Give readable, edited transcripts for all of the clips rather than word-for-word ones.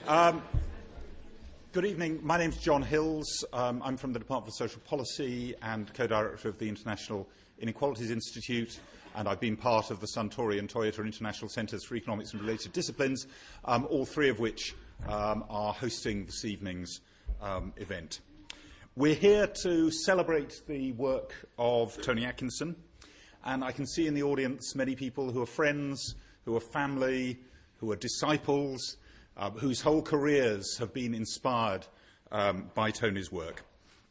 Um, Good evening. My name's John Hills. I'm from the Department for Social Policy and co-director of the International Inequalities Institute, and I've been part of the Suntory and Toyota International Centres for Economics and Related Disciplines, all three of which are hosting this evening's event. We're here to celebrate the work of Tony Atkinson, and I can see in the audience many people who are friends, who are family, who are disciples, whose whole careers have been inspired by Tony's work.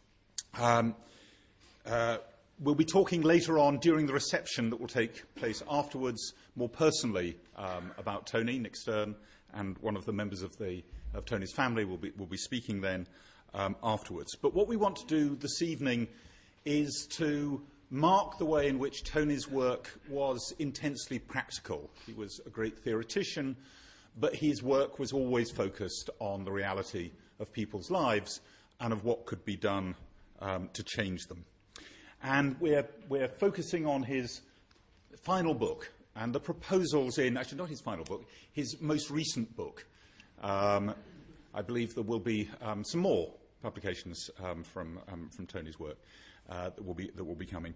We'll be talking later on during the reception that will take place afterwards, more personally, about Tony. Nick Stern and one of the members of Tony's family will be speaking then afterwards. But what we want to do this evening is to mark the way in which Tony's work was intensely practical. He was a great theoretician, but his work was always focused on the reality of people's lives and of what could be done to change them. And we're focusing on his final book and the proposals in, actually not his final book, his most recent book. I believe there will be some more publications from Tony's work that will be coming.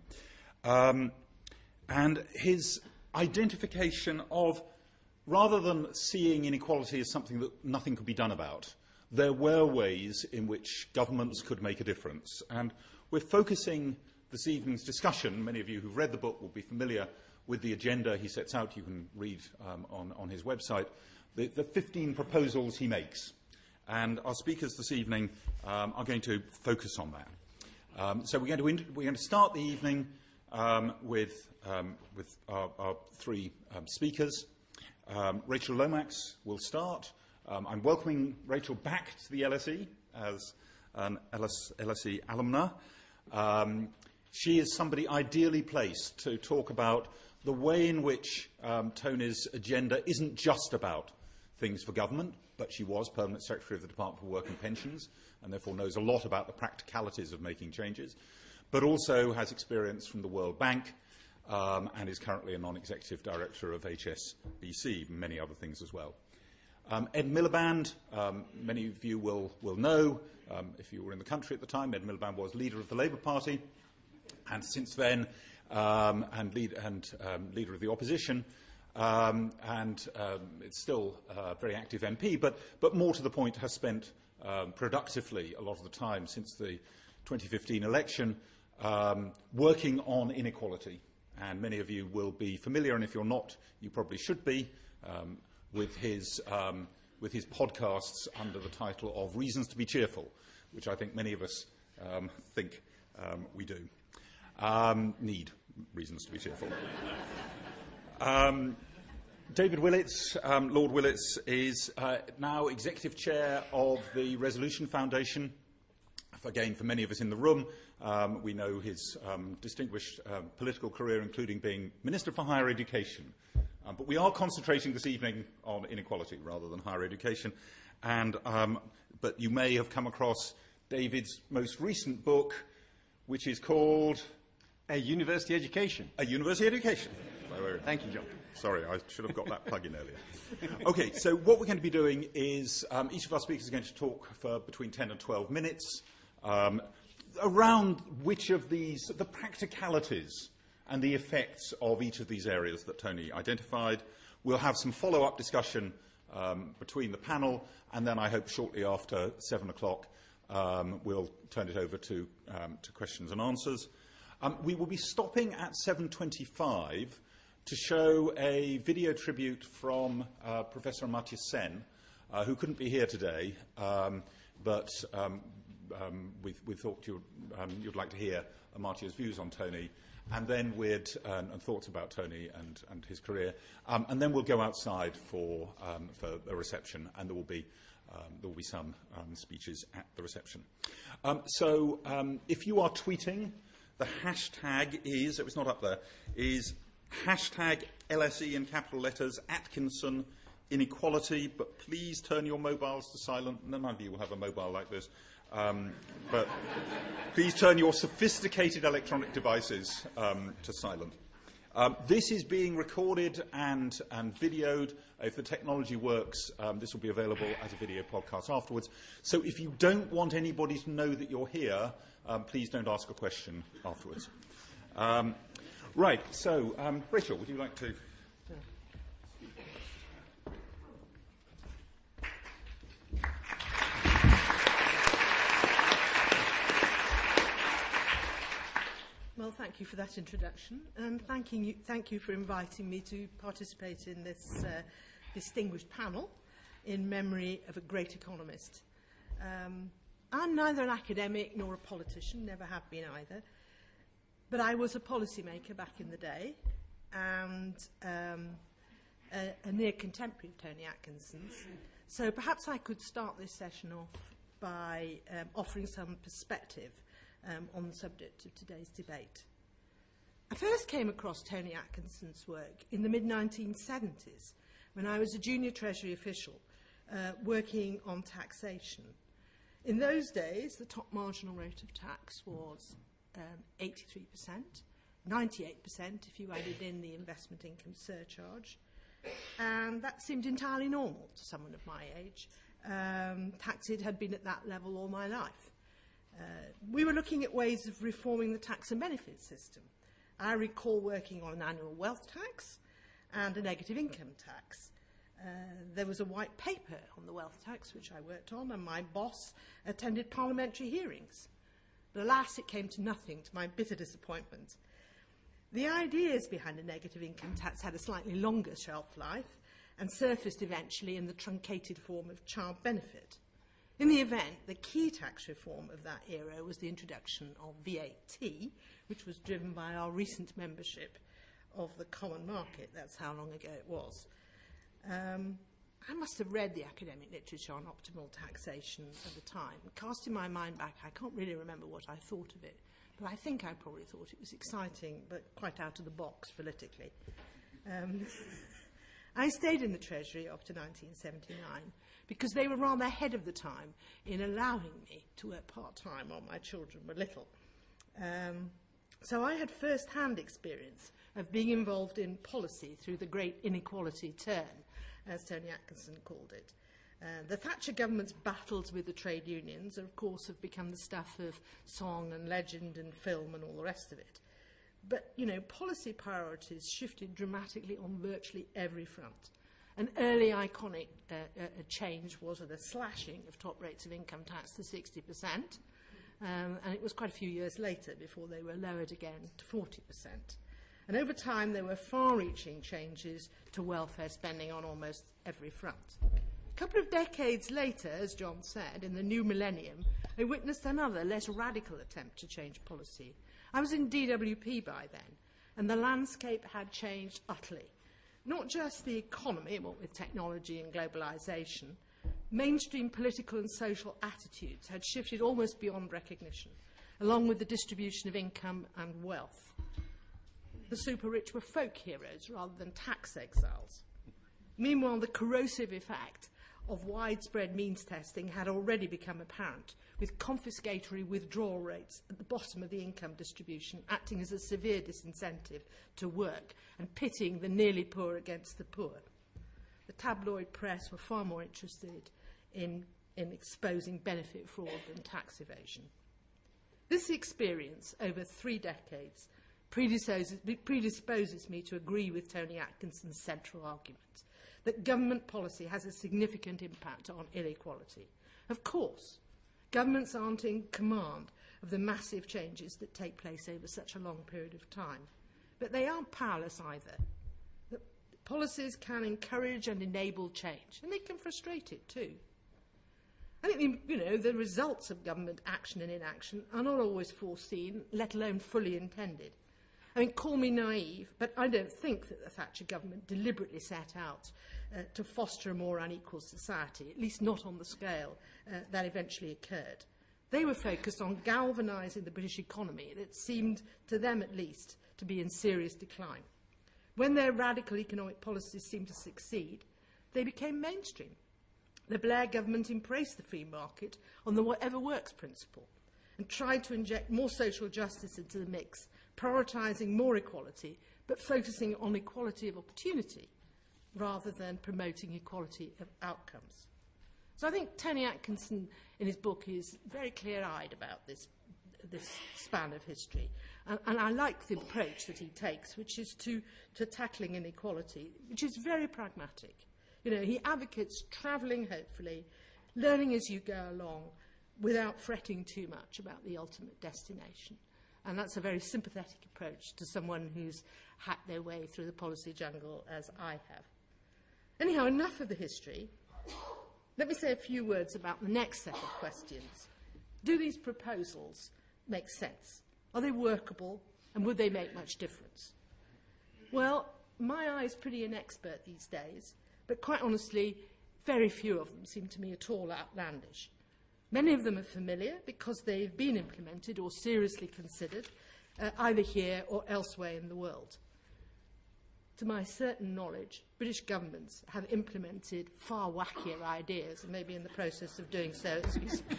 And his identification of, rather than seeing inequality as something that nothing could be done about, there were ways in which governments could make a difference. And we're focusing this evening's discussion, many of you who've read the book will be familiar with the agenda he sets out. You can read on his website the 15 proposals he makes. And our speakers this evening are going to focus on that. So we're going to start the evening with our three speakers. Rachel Lomax will start. I'm welcoming Rachel back to the LSE as an LSE alumna. She is somebody ideally placed to talk about the way in which Tony's agenda isn't just about things for government, but she was Permanent Secretary of the Department for Work and Pensions, and therefore knows a lot about the practicalities of making changes, but also has experience from the World Bank, and is currently a non-executive director of HSBC, and many other things as well. Ed Miliband, many of you will know, if you were in the country at the time, Ed Miliband was leader of the Labour Party, and since then, leader of the opposition, and it's still a very active MP, but more to the point, has spent productively a lot of the time since the 2015 election working on inequality. And many of you will be familiar, and if you're not, you probably should be, with his podcasts under the title of Reasons to be Cheerful, which I think many of us think we do. Need reasons to be cheerful. David Willetts, Lord Willetts, is now Executive Chair of the Resolution Foundation. Again, for many of us in the room, we know his distinguished political career, including being Minister for Higher Education. But we are concentrating this evening on inequality rather than higher education. But you may have come across David's most recent book, which is called A University Education. A University Education. Thank you, John. Sorry, I should have got that plug in earlier. OK, so what we're going to be doing is each of our speakers is going to talk for between 10 and 12 minutes around which of these, the practicalities and the effects of each of these areas that Tony identified. We'll have some follow-up discussion between the panel, and then I hope shortly after 7 o'clock we'll turn it over to questions and answers. We will be stopping at 7:25 to show a video tribute from Professor Amartya Sen, who couldn't be here today, but we thought you'd like to hear Amartya's views on Tony, and then and thoughts about Tony and his career, and then we'll go outside for a reception, and there will be some speeches at the reception. So if you are tweeting, the hashtag is, it was not up there, is hashtag LSE in capital letters, Atkinson inequality, but please turn your mobiles to silent. None of you will have a mobile like this. But please turn your sophisticated electronic devices to silent. This is being recorded and videoed. If the technology works, this will be available as a video podcast afterwards. So if you don't want anybody to know that you're here, please don't ask a question afterwards. Right, so Rachel, would you like to... Well, thank you for that introduction, and thank you for inviting me to participate in this distinguished panel in memory of a great economist. I'm neither an academic nor a politician, never have been either, but I was a policymaker back in the day, and a near contemporary of Tony Atkinson's. So perhaps I could start this session off by offering some perspective on the subject of today's debate. I first came across Tony Atkinson's work in the mid-1970s when I was a junior Treasury official working on taxation. In those days, the top marginal rate of tax was 83%, 98% if you added in the investment income surcharge, and that seemed entirely normal to someone of my age. Taxed had been at that level all my life. We were looking at ways of reforming the tax and benefits system. I recall working on an annual wealth tax and a negative income tax. There was a white paper on the wealth tax, which I worked on, and my boss attended parliamentary hearings. But alas, it came to nothing, to my bitter disappointment. The ideas behind a negative income tax had a slightly longer shelf life and surfaced eventually in the truncated form of child benefit. In the event, the key tax reform of that era was the introduction of VAT, which was driven by our recent membership of the common market. That's how long ago it was. I must have read the academic literature on optimal taxation at the time. Casting my mind back, I can't really remember what I thought of it, but I think I probably thought it was exciting, but quite out of the box politically. I stayed in the Treasury after 1979 because they were rather ahead of the time in allowing me to work part-time while my children were little. So I had first-hand experience of being involved in policy through the great inequality turn, as Tony Atkinson called it. The Thatcher government's battles with the trade unions, of course, have become the stuff of song and legend and film and all the rest of it. But, you know, policy priorities shifted dramatically on virtually every front. An early iconic change was the slashing of top rates of income tax to 60%, and it was quite a few years later before they were lowered again to 40%. And over time, there were far-reaching changes to welfare spending on almost every front. A couple of decades later, as John said, in the new millennium, I witnessed another, less radical attempt to change policy. I was in DWP by then, and the landscape had changed utterly. Not just the economy, what with technology and globalisation, mainstream political and social attitudes had shifted almost beyond recognition, along with the distribution of income and wealth. The super-rich were folk heroes rather than tax exiles. Meanwhile, the corrosive effect of widespread means testing had already become apparent, with confiscatory withdrawal rates at the bottom of the income distribution acting as a severe disincentive to work and pitting the nearly poor against the poor. The tabloid press were far more interested in exposing benefit fraud than tax evasion. This experience over 3 decades predisposes me to agree with Tony Atkinson's central argument that government policy has a significant impact on inequality. Of course, governments aren't in command of the massive changes that take place over such a long period of time, but they aren't powerless either. The policies can encourage and enable change, and they can frustrate it too. I think, the results of government action and inaction are not always foreseen, let alone fully intended. I mean, call me naive, but I don't think that the Thatcher government deliberately set out to foster a more unequal society, at least not on the scale that eventually occurred. They were focused on galvanising the British economy that seemed, to them at least, to be in serious decline. When their radical economic policies seemed to succeed, they became mainstream. The Blair government embraced the free market on the whatever works principle and tried to inject more social justice into the mix, prioritising more equality but focusing on equality of opportunity rather than promoting equality of outcomes. So I think Tony Atkinson, in his book, is very clear-eyed about this span of history. And I like the approach that he takes, which is to tackling inequality, which is very pragmatic. You know, he advocates travelling, hopefully, learning as you go along, without fretting too much about the ultimate destination. And that's a very sympathetic approach to someone who's hacked their way through the policy jungle, as I have. Anyhow, enough of the history. Let me say a few words about the next set of questions. Do these proposals make sense? Are they workable? And would they make much difference? Well, my eye is pretty inexpert these days, but quite honestly, very few of them seem to me at all outlandish. Many of them are familiar because they've been implemented or seriously considered, either here or elsewhere in the world. To my certain knowledge, British governments have implemented far wackier ideas and may be in the process of doing so as we speak.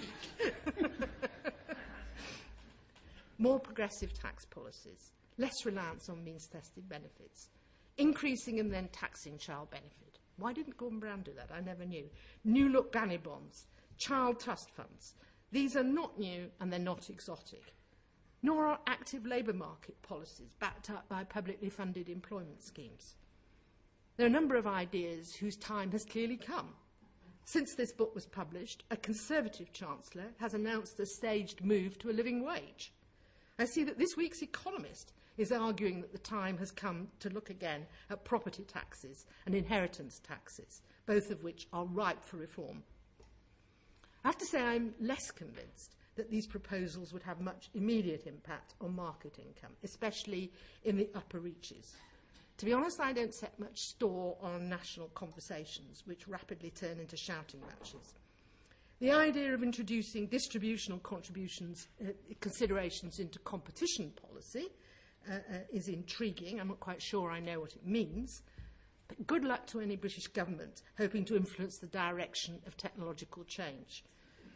More progressive tax policies, less reliance on means-tested benefits, increasing and then taxing child benefit. Why didn't Gordon Brown do that? I never knew. New look granny bonds, child trust funds. These are not new and they're not exotic. Nor are active labour market policies backed up by publicly funded employment schemes. There are a number of ideas whose time has clearly come. Since this book was published, a Conservative Chancellor has announced a staged move to a living wage. I see that this week's Economist is arguing that the time has come to look again at property taxes and inheritance taxes, both of which are ripe for reform. I have to say I'm less convinced that these proposals would have much immediate impact on market income, especially in the upper reaches. To be honest, I don't set much store on national conversations, which rapidly turn into shouting matches. The idea of introducing distributional considerations into competition policy is intriguing. I'm not quite sure I know what it means. But good luck to any British government hoping to influence the direction of technological change.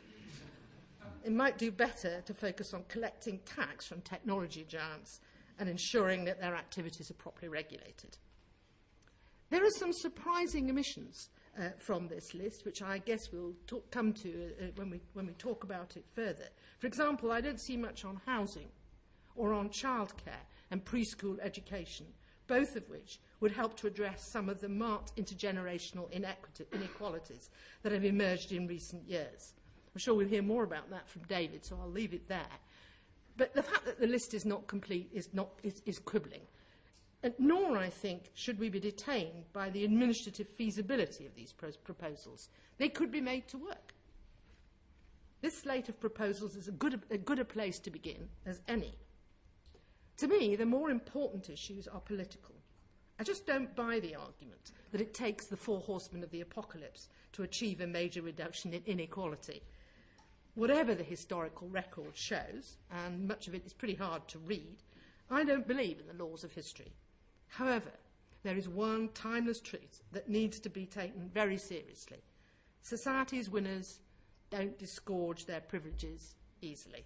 It might do better to focus on collecting tax from technology giants and ensuring that their activities are properly regulated. There are some surprising omissions from this list, which I guess we'll come to when we talk about it further. For example, I don't see much on housing or on childcare and preschool education, both of which would help to address some of the marked intergenerational inequalities that have emerged in recent years. I'm sure we'll hear more about that from David, so I'll leave it there. But the fact that the list is not complete is quibbling. And nor, I think, should we be detained by the administrative feasibility of these proposals. They could be made to work. This slate of proposals is as good a place to begin as any. To me, the more important issues are political. I just don't buy the argument that it takes the four horsemen of the apocalypse to achieve a major reduction in inequality. Whatever the historical record shows, and much of it is pretty hard to read, I don't believe in the laws of history. However, there is one timeless truth that needs to be taken very seriously. Society's winners don't disgorge their privileges easily.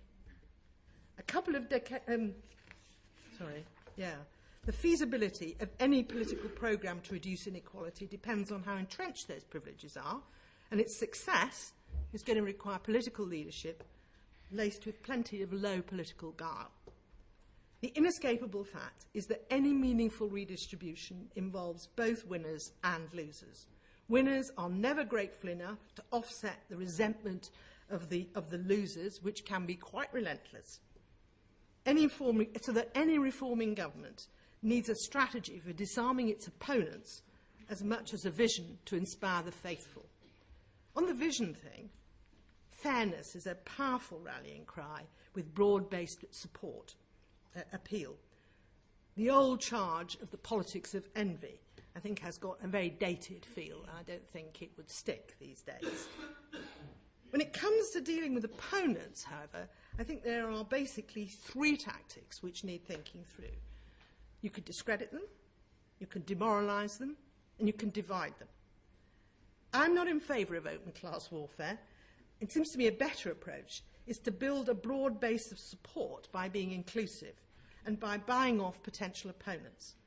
The feasibility of any political programme to reduce inequality depends on how entrenched those privileges are, and its success is going to require political leadership laced with plenty of low political guile. The inescapable fact is that any meaningful redistribution involves both winners and losers. Winners are never grateful enough to offset the resentment of the losers, which can be quite relentless. So that any reforming government needs a strategy for disarming its opponents as much as a vision to inspire the faithful. On the vision thing, fairness is a powerful rallying cry with broad-based support. Appeal. The old charge of the politics of envy, I think, has got a very dated feel, and I don't think it would stick these days. When it comes to dealing with opponents, however, I think there are basically three tactics which need thinking through. You could discredit them, you can demoralise them, and you can divide them. I'm not in favour of open class warfare. It seems to me a better approach is to build a broad base of support by being inclusive and by buying off potential opponents.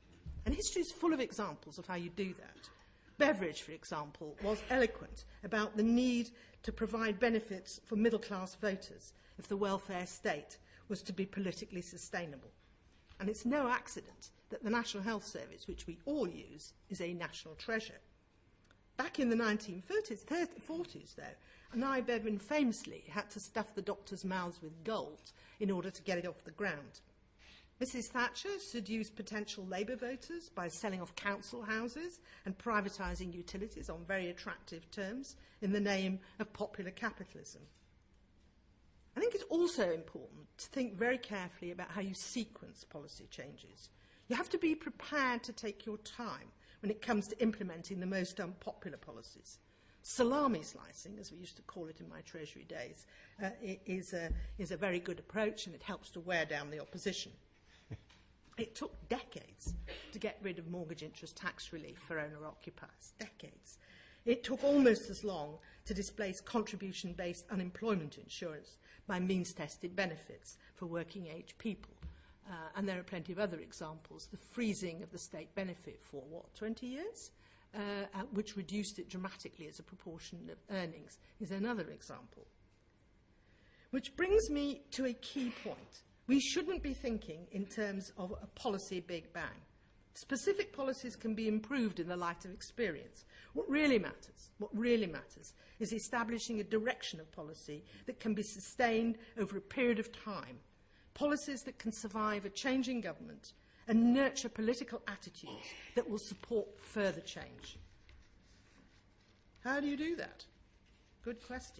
And history is full of examples of how you do that. Beveridge, for example, was eloquent about the need to provide benefits for middle-class voters if the welfare state was to be politically sustainable. And it's no accident that the National Health Service, which we all use, is a national treasure. Back in the 1940s, though, Nye Bevan famously had to stuff the doctors' mouths with gold in order to get it off the ground. Mrs. Thatcher seduced potential Labour voters by selling off council houses and privatising utilities on very attractive terms in the name of popular capitalism. I think it's also important to think very carefully about how you sequence policy changes. You have to be prepared to take your time when it comes to implementing the most unpopular policies. Salami slicing, as we used to call it in my Treasury days, is a very good approach, and it helps to wear down the opposition. It took decades to get rid of mortgage interest tax relief for owner-occupiers. Decades. It took almost as long to displace contribution-based unemployment insurance by means-tested benefits for working-age people. And there are plenty of other examples. The freezing of the state benefit for, 20 years? Which reduced it dramatically as a proportion of earnings, is another example. Which brings me to a key point. We shouldn't be thinking in terms of a policy big bang. Specific policies can be improved in the light of experience. What really matters is establishing a direction of policy that can be sustained over a period of time. Policies that can survive a changing government and nurture political attitudes that will support further change. How do you do that? Good question.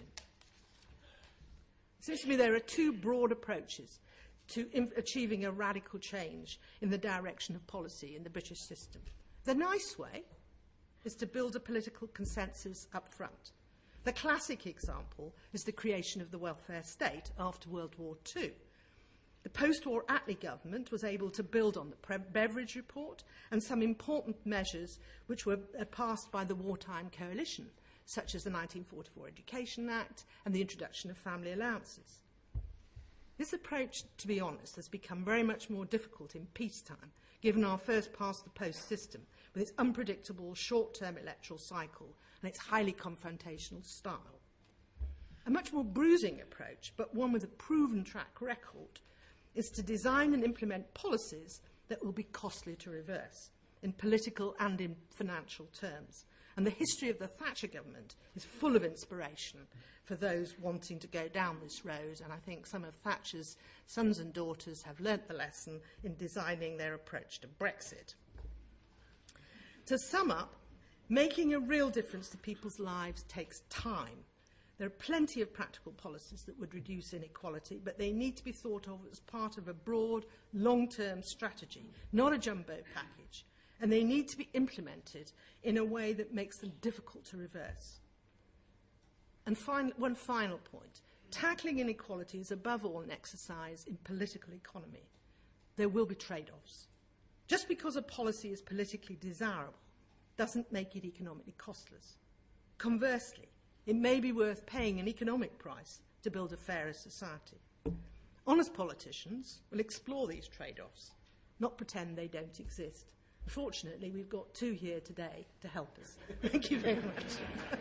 It seems to me there are two broad approaches to achieving a radical change in the direction of policy in the British system. The nice way is to build a political consensus up front. The classic example is the creation of the welfare state after World War II. The post-war Attlee government was able to build on the Beveridge report and some important measures which were passed by the wartime coalition, such as the 1944 Education Act and the introduction of family allowances. This approach, to be honest, has become very much more difficult in peacetime, given our first-past-the-post system, with its unpredictable short-term electoral cycle and its highly confrontational style. A much more bruising approach, but one with a proven track record, is to design and implement policies that will be costly to reverse, in political and in financial terms. And the history of the Thatcher government is full of inspiration for those wanting to go down this road, and I think some of Thatcher's sons and daughters have learnt the lesson in designing their approach to Brexit. To sum up, making a real difference to people's lives takes time. There are plenty of practical policies that would reduce inequality, but they need to be thought of as part of a broad, long-term strategy, not a jumbo package. And they need to be implemented in a way that makes them difficult to reverse. And one final point. Tackling inequality is above all an exercise in political economy. There will be trade-offs. Just because a policy is politically desirable doesn't make it economically costless. Conversely, it may be worth paying an economic price to build a fairer society. Honest politicians will explore these trade-offs, not pretend they don't exist. Fortunately, we've got two here today to help us. Thank you very much.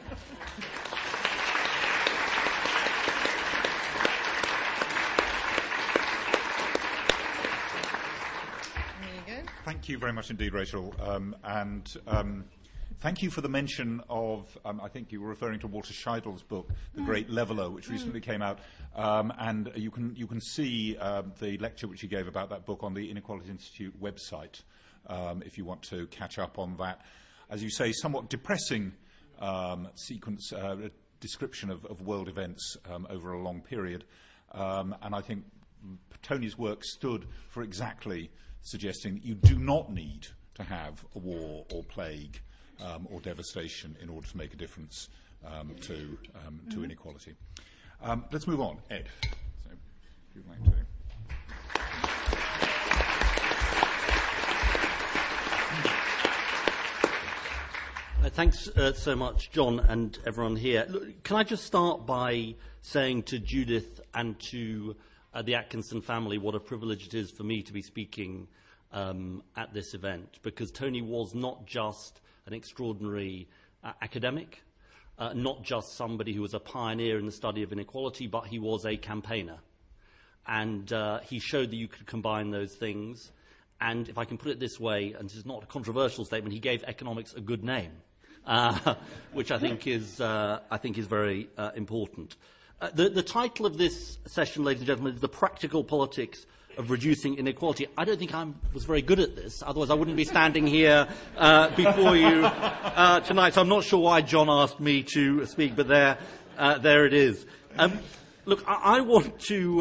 There you go. Thank you very much indeed, Rachel. Thank you for the mention of, I think you were referring to Walter Scheidel's book, The Great Leveller, which recently came out. And you can see the lecture which he gave about that book on the Inequality Institute website. If you want to catch up on that. As you say, somewhat depressing sequence, description of world events over a long period. And I think Tony's work stood for exactly suggesting that you do not need to have a war or plague or devastation in order to make a difference to inequality. Let's move on. Ed. So, if you'd like to. Thanks so much, John, and everyone here. Look, can I just start by saying to Judith and to the Atkinson family what a privilege it is for me to be speaking at this event, because Tony was not just an extraordinary academic, not just somebody who was a pioneer in the study of inequality, but he was a campaigner. And he showed that you could combine those things. And if I can put it this way, and this is not a controversial statement, he gave economics a good name, which I think is very important. The title of this session, ladies and gentlemen, is The Practical Politics of Reducing Inequality. I don't think I was very good at this, otherwise I wouldn't be standing here before you tonight. So I'm not sure why John asked me to speak, but there it is. Look, I want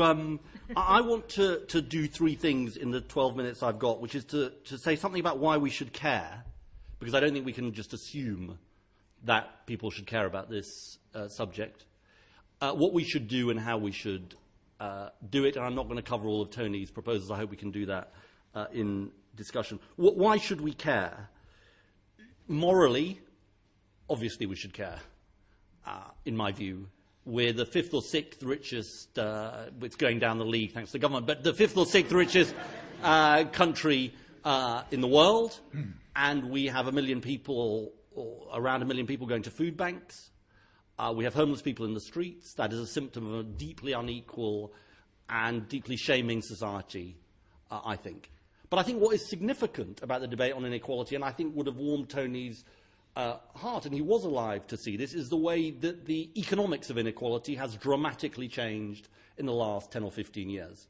to do three things in the 12 minutes I've got, which is to say something about why we should care, because I don't think we can just assume that people should care about this subject, what we should do and how we should do it, and I'm not going to cover all of Tony's proposals. I hope we can do that in discussion. Why should we care? Morally, obviously we should care, in my view. We're the fifth or sixth richest, it's going down the league thanks to the government, but the fifth or sixth richest country in the world, and we have 1 million people, or around 1 million people going to food banks. We have homeless people in the streets. That is a symptom of a deeply unequal and deeply shaming society, I think. But I think what is significant about the debate on inequality, and I think would have warmed Tony's heart, and he was alive to see this, is the way that the economics of inequality has dramatically changed in the last 10 or 15 years.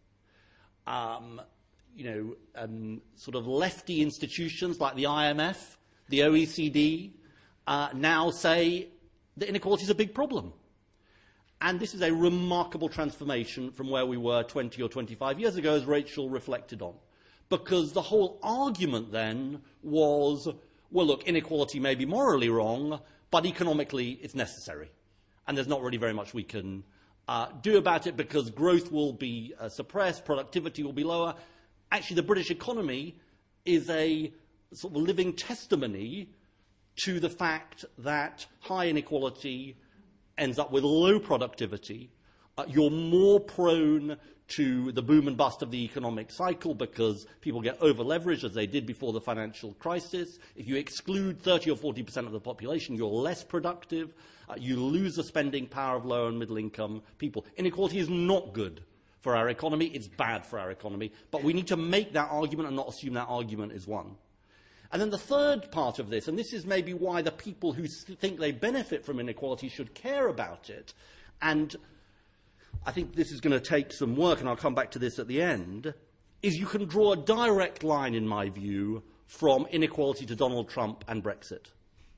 Sort of lefty institutions like the IMF, the OECD, now say that inequality is a big problem. And this is a remarkable transformation from where we were 20 or 25 years ago, as Rachel reflected on. Because the whole argument then was, well, look, inequality may be morally wrong, but economically it's necessary. And there's not really very much we can do about it, because growth will be suppressed, productivity will be lower. Actually, the British economy is a sort of living testimony to the fact that high inequality ends up with low productivity. You're more prone to the boom and bust of the economic cycle because people get over-leveraged, as they did before the financial crisis. If you exclude 30 or 40% of the population, you're less productive. You lose the spending power of lower and middle-income people. Inequality is not good for our economy. It's bad for our economy. But we need to make that argument and not assume that argument is won. And then the third part of this, and this is maybe why the people who think they benefit from inequality should care about it, and I think this is going to take some work, and I'll come back to this at the end, is you can draw a direct line, in my view, from inequality to Donald Trump and Brexit.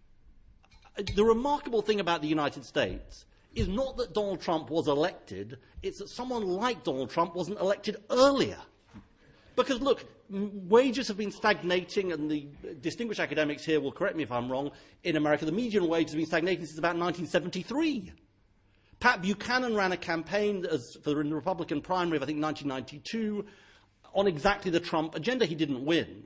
The remarkable thing about the United States is not that Donald Trump was elected, it's that someone like Donald Trump wasn't elected earlier. Because, look, wages have been stagnating, and the distinguished academics here will correct me if I'm wrong, in America the median wage has been stagnating since about 1973. Pat Buchanan ran a campaign for the Republican primary of, I think, 1992 on exactly the Trump agenda. He didn't win.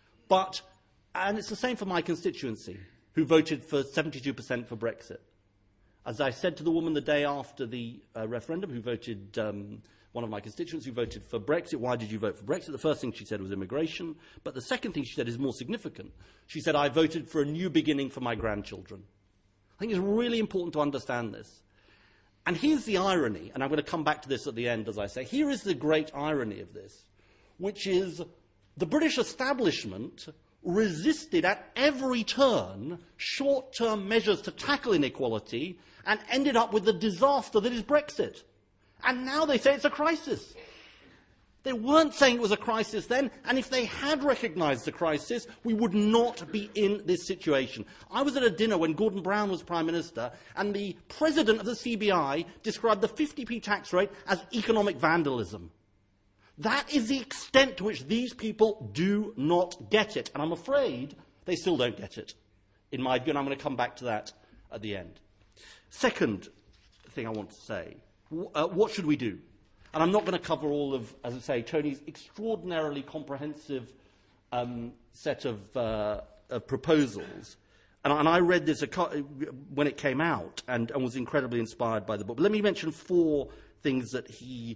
And it's the same for my constituency, who voted for 72% for Brexit. As I said to the woman the day after the referendum, who voted, one of my constituents who voted for Brexit, why did you vote for Brexit? The first thing she said was immigration. But the second thing she said is more significant. She said, I voted for a new beginning for my grandchildren. I think it's really important to understand this. And here's the irony, and I'm going to come back to this at the end, as I say. Here is the great irony of this, which is the British establishment resisted at every turn short-term measures to tackle inequality and ended up with the disaster that is Brexit. And now they say it's a crisis. They weren't saying it was a crisis then, and if they had recognised the crisis, we would not be in this situation. I was at a dinner when Gordon Brown was Prime Minister, and the President of the CBI described the 50p tax rate as economic vandalism. That is the extent to which these people do not get it, and I'm afraid they still don't get it, in my view, and I'm going to come back to that at the end. Second thing I want to say, what should we do? And I'm not going to cover all of, as I say, Tony's extraordinarily comprehensive set of proposals. And I read this when it came out and was incredibly inspired by the book. But let me mention 4 things that he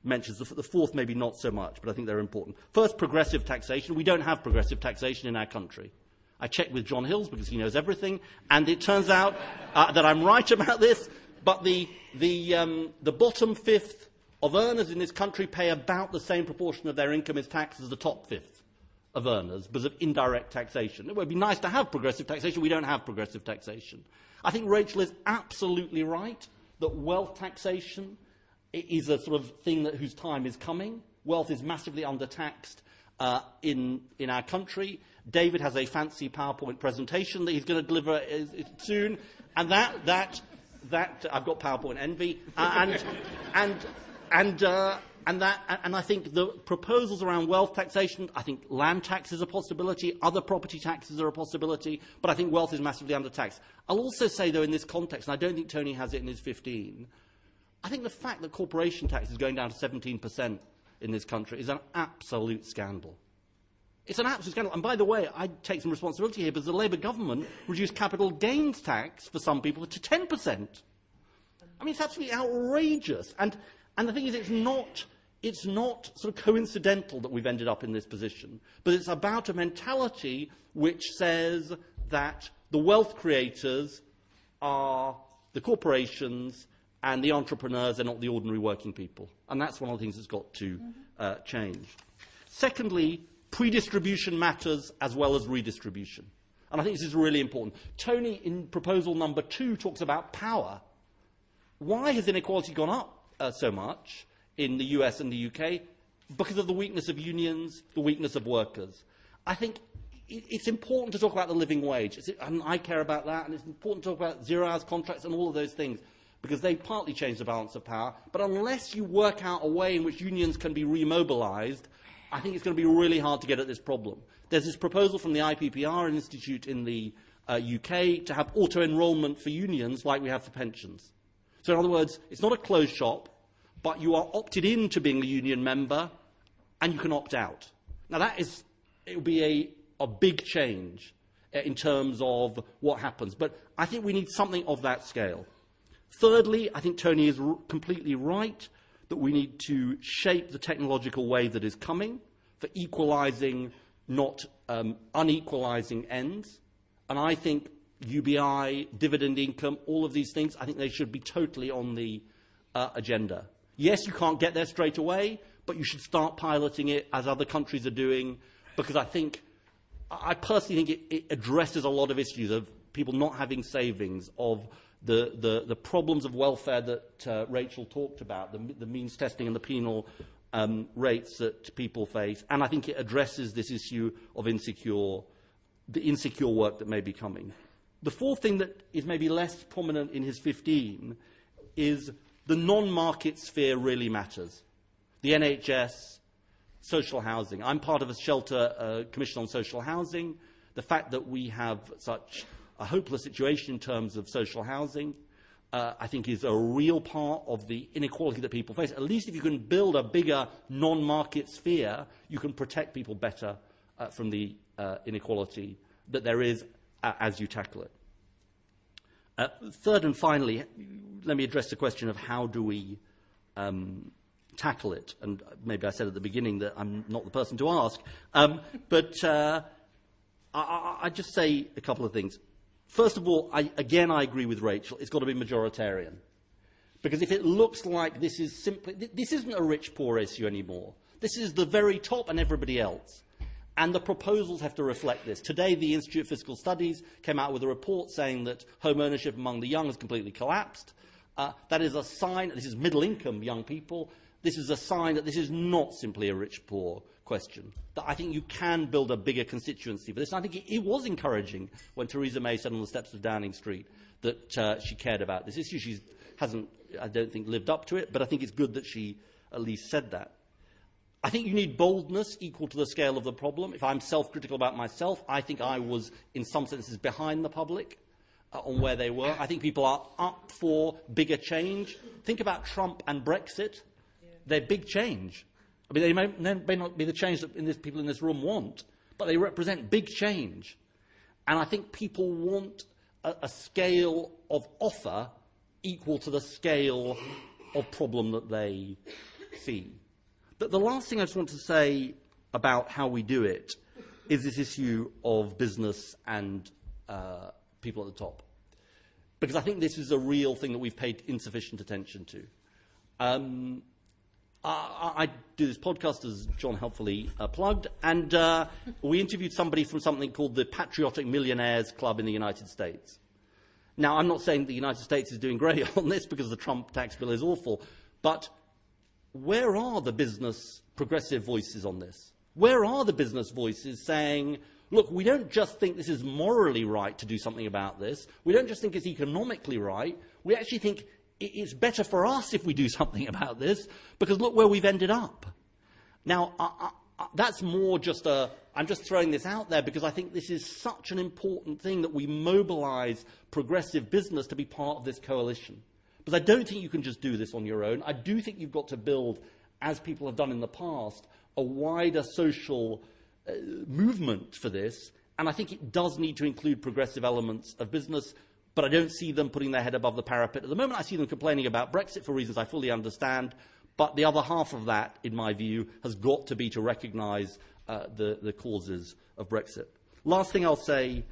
mentions. The fourth maybe not so much, but I think they're important. First, progressive taxation. We don't have progressive taxation in our country. I checked with John Hills because he knows everything, and it turns out that I'm right about this, but the bottom fifth of earners in this country pay about the same proportion of their income as tax as the top fifth of earners because of indirect taxation. It would be nice to have progressive taxation. We don't have progressive taxation. I think Rachel is absolutely right that wealth taxation is a sort of thing whose time is coming. Wealth is massively undertaxed in our country. David has a fancy PowerPoint presentation that he's going to deliver soon, and that I've got PowerPoint envy, and I think the proposals around wealth taxation, I think land tax is a possibility, other property taxes are a possibility, but I think wealth is massively undertaxed. I'll also say, though, in this context, and I don't think Tony has it in his 15, I think the fact that corporation tax is going down to 17% in this country is an absolute scandal. It's an absolute scandal. And by the way, I take some responsibility here because the Labour government reduced capital gains tax for some people to 10%. I mean, it's absolutely outrageous. And the thing is, it's not sort of coincidental that we've ended up in this position, but it's about a mentality which says that the wealth creators are the corporations and the entrepreneurs are not the ordinary working people. And that's one of the things that's got to change. Secondly, predistribution matters as well as redistribution. And I think this is really important. Tony, in proposal number 2, talks about power. Why has inequality gone up so much in the US and the UK? Because of the weakness of unions, the weakness of workers. I think it's important to talk about the living wage. And I care about that, and it's important to talk about zero-hours contracts and all of those things, because they partly change the balance of power. But unless you work out a way in which unions can be remobilised, I think it's going to be really hard to get at this problem. There's this proposal from the IPPR Institute in the UK to have auto-enrolment for unions like we have for pensions. So in other words, it's not a closed shop, but you are opted into being a union member and you can opt out. Now it will be a big change in terms of what happens. But I think we need something of that scale. Thirdly, I think Tony is completely right that we need to shape the technological wave that is coming for equalising, not unequalising ends. And I think UBI, dividend income, all of these things, I think they should be totally on the agenda. Yes, you can't get there straight away, but you should start piloting it as other countries are doing, because I personally think it addresses a lot of issues of people not having savings, of the problems of welfare that Rachel talked about, the means testing and the penal rates that people face, and I think it addresses this issue of the insecure work that may be coming. The fourth thing that is maybe less prominent in his 15 is the non-market sphere really matters. The NHS, social housing. I'm part of a shelter commission on social housing. The fact that we have such a hopeless situation in terms of social housing, I think is a real part of the inequality that people face. At least if you can build a bigger non-market sphere, you can protect people better from the inequality that there is as you tackle it. Third and finally, let me address the question of how do we tackle it. And maybe I said at the beginning that I'm not the person to ask, but I just say a couple of things. First of all, I agree with Rachel. It's got to be majoritarian. Because if it looks like this isn't a rich-poor issue anymore. This is the very top and everybody else. And the proposals have to reflect this. Today, the Institute of Fiscal Studies came out with a report saying that home ownership among the young has completely collapsed. That is a sign, this is middle-income young people, this is a sign that this is not simply a rich-poor question. That I think you can build a bigger constituency for this. And I think it was encouraging when Theresa May said on the steps of Downing Street that she cared about this issue. She hasn't, I don't think, lived up to it, but I think it's good that she at least said that. I think you need boldness equal to the scale of the problem. If I'm self-critical about myself, I think I was, in some senses, behind the public on where they were. I think people are up for bigger change. Think about Trump and Brexit. They're big change. I mean, they may not be the change that people in this room want, but they represent big change. And I think people want a scale of offer equal to the scale of problem that they fee. But the last thing I just want to say about how we do it is this issue of business and people at the top. Because I think this is a real thing that we've paid insufficient attention to. I do this podcast, as John helpfully plugged, and we interviewed somebody from something called the Patriotic Millionaires Club in the United States. Now, I'm not saying the United States is doing great on this because the Trump tax bill is awful, but where are the business progressive voices on this? Where are the business voices saying, look, we don't just think this is morally right to do something about this. We don't just think it's economically right. We actually think it's better for us if we do something about this, because look where we've ended up. Now, that's more just I'm just throwing this out there because I think this is such an important thing that we mobilize progressive business to be part of this coalition. Because I don't think you can just do this on your own. I do think you've got to build, as people have done in the past, a wider social movement for this. And I think it does need to include progressive elements of business, but I don't see them putting their head above the parapet. At the moment, I see them complaining about Brexit for reasons I fully understand, but the other half of that, in my view, has got to be to recognise the causes of Brexit. Last thing I'll say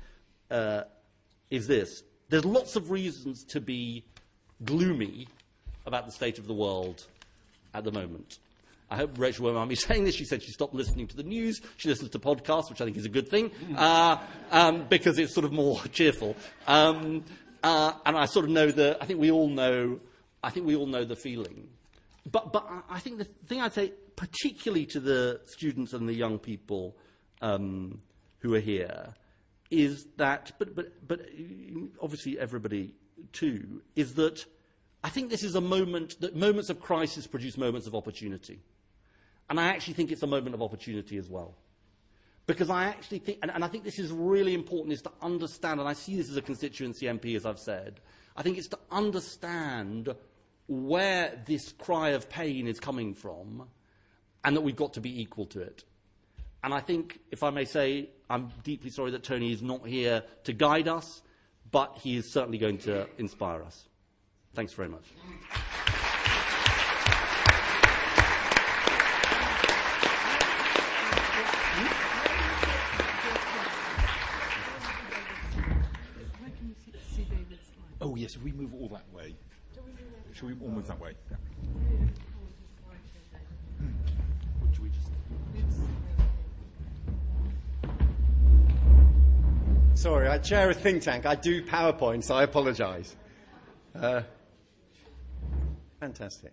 is this. There's lots of reasons to be gloomy about the state of the world at the moment. I hope Rachel won't mind me saying this. She said she stopped listening to the news. She listens to podcasts, which I think is a good thing, because it's sort of more cheerful. And I sort of know I think we all know the feeling. But I think the thing I'd say, particularly to the students and the young people who are here, is that, but obviously everybody too, is that I think this is a moment that moments of crisis produce moments of opportunity. And I actually think it's a moment of opportunity as well. Because I actually think, and I think this is really important, is to understand, and I see this as a constituency MP, as I've said, I think it's to understand where this cry of pain is coming from and that we've got to be equal to it. And I think, if I may say, I'm deeply sorry that Tony is not here to guide us, but he is certainly going to inspire us. Thanks very much. Oh, yes, if we move all that way. Shall we all move that way? Yeah. Should we just... Sorry, I chair a think tank. I do PowerPoints. I apologise. Fantastic.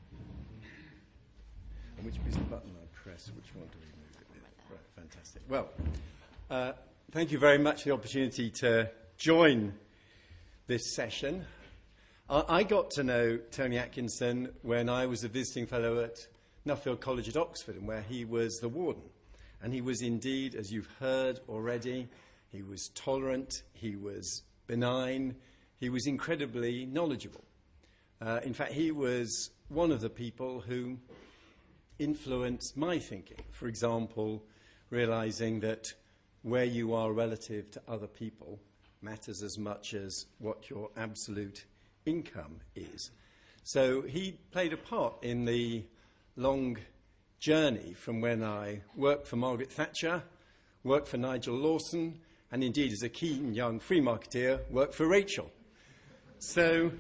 And which is the button I press? Which one do we move it with? Right, fantastic. Well, thank you very much for the opportunity to join this session. I got to know Tony Atkinson when I was a visiting fellow at Nuffield College at Oxford, and where he was the warden. And he was indeed, as you've heard already, he was tolerant, he was benign, he was incredibly knowledgeable. In fact, he was one of the people who influenced my thinking. For example, realizing that where you are relative to other people matters as much as what your absolute income is. So he played a part in the long journey from when I worked for Margaret Thatcher, worked for Nigel Lawson, and indeed, as a keen young free marketeer, worked for Rachel. So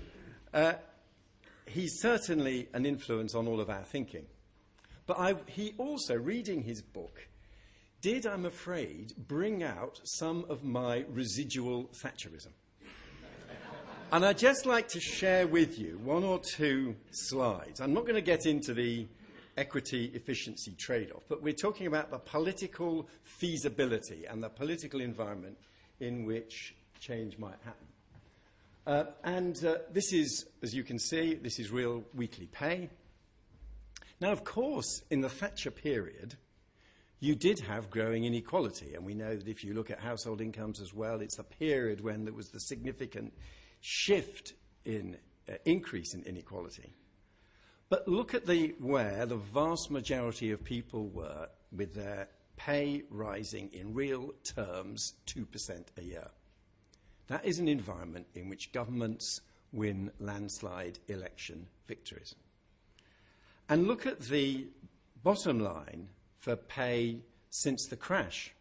he's certainly an influence on all of our thinking. But he also, reading his book, did, I'm afraid, bring out some of my residual Thatcherism. And I'd just like to share with you one or two slides. I'm not going to get into the equity efficiency trade-off, but we're talking about the political feasibility and the political environment in which change might happen. This is, as you can see, this is real weekly pay. Now, of course, in the Thatcher period, you did have growing inequality, and we know that if you look at household incomes as well, it's the period when there was the significant shift in increase in inequality. But look at where the vast majority of people were with their pay rising in real terms 2% a year. That is an environment in which governments win landslide election victories. And look at the bottom line for pay since the crash.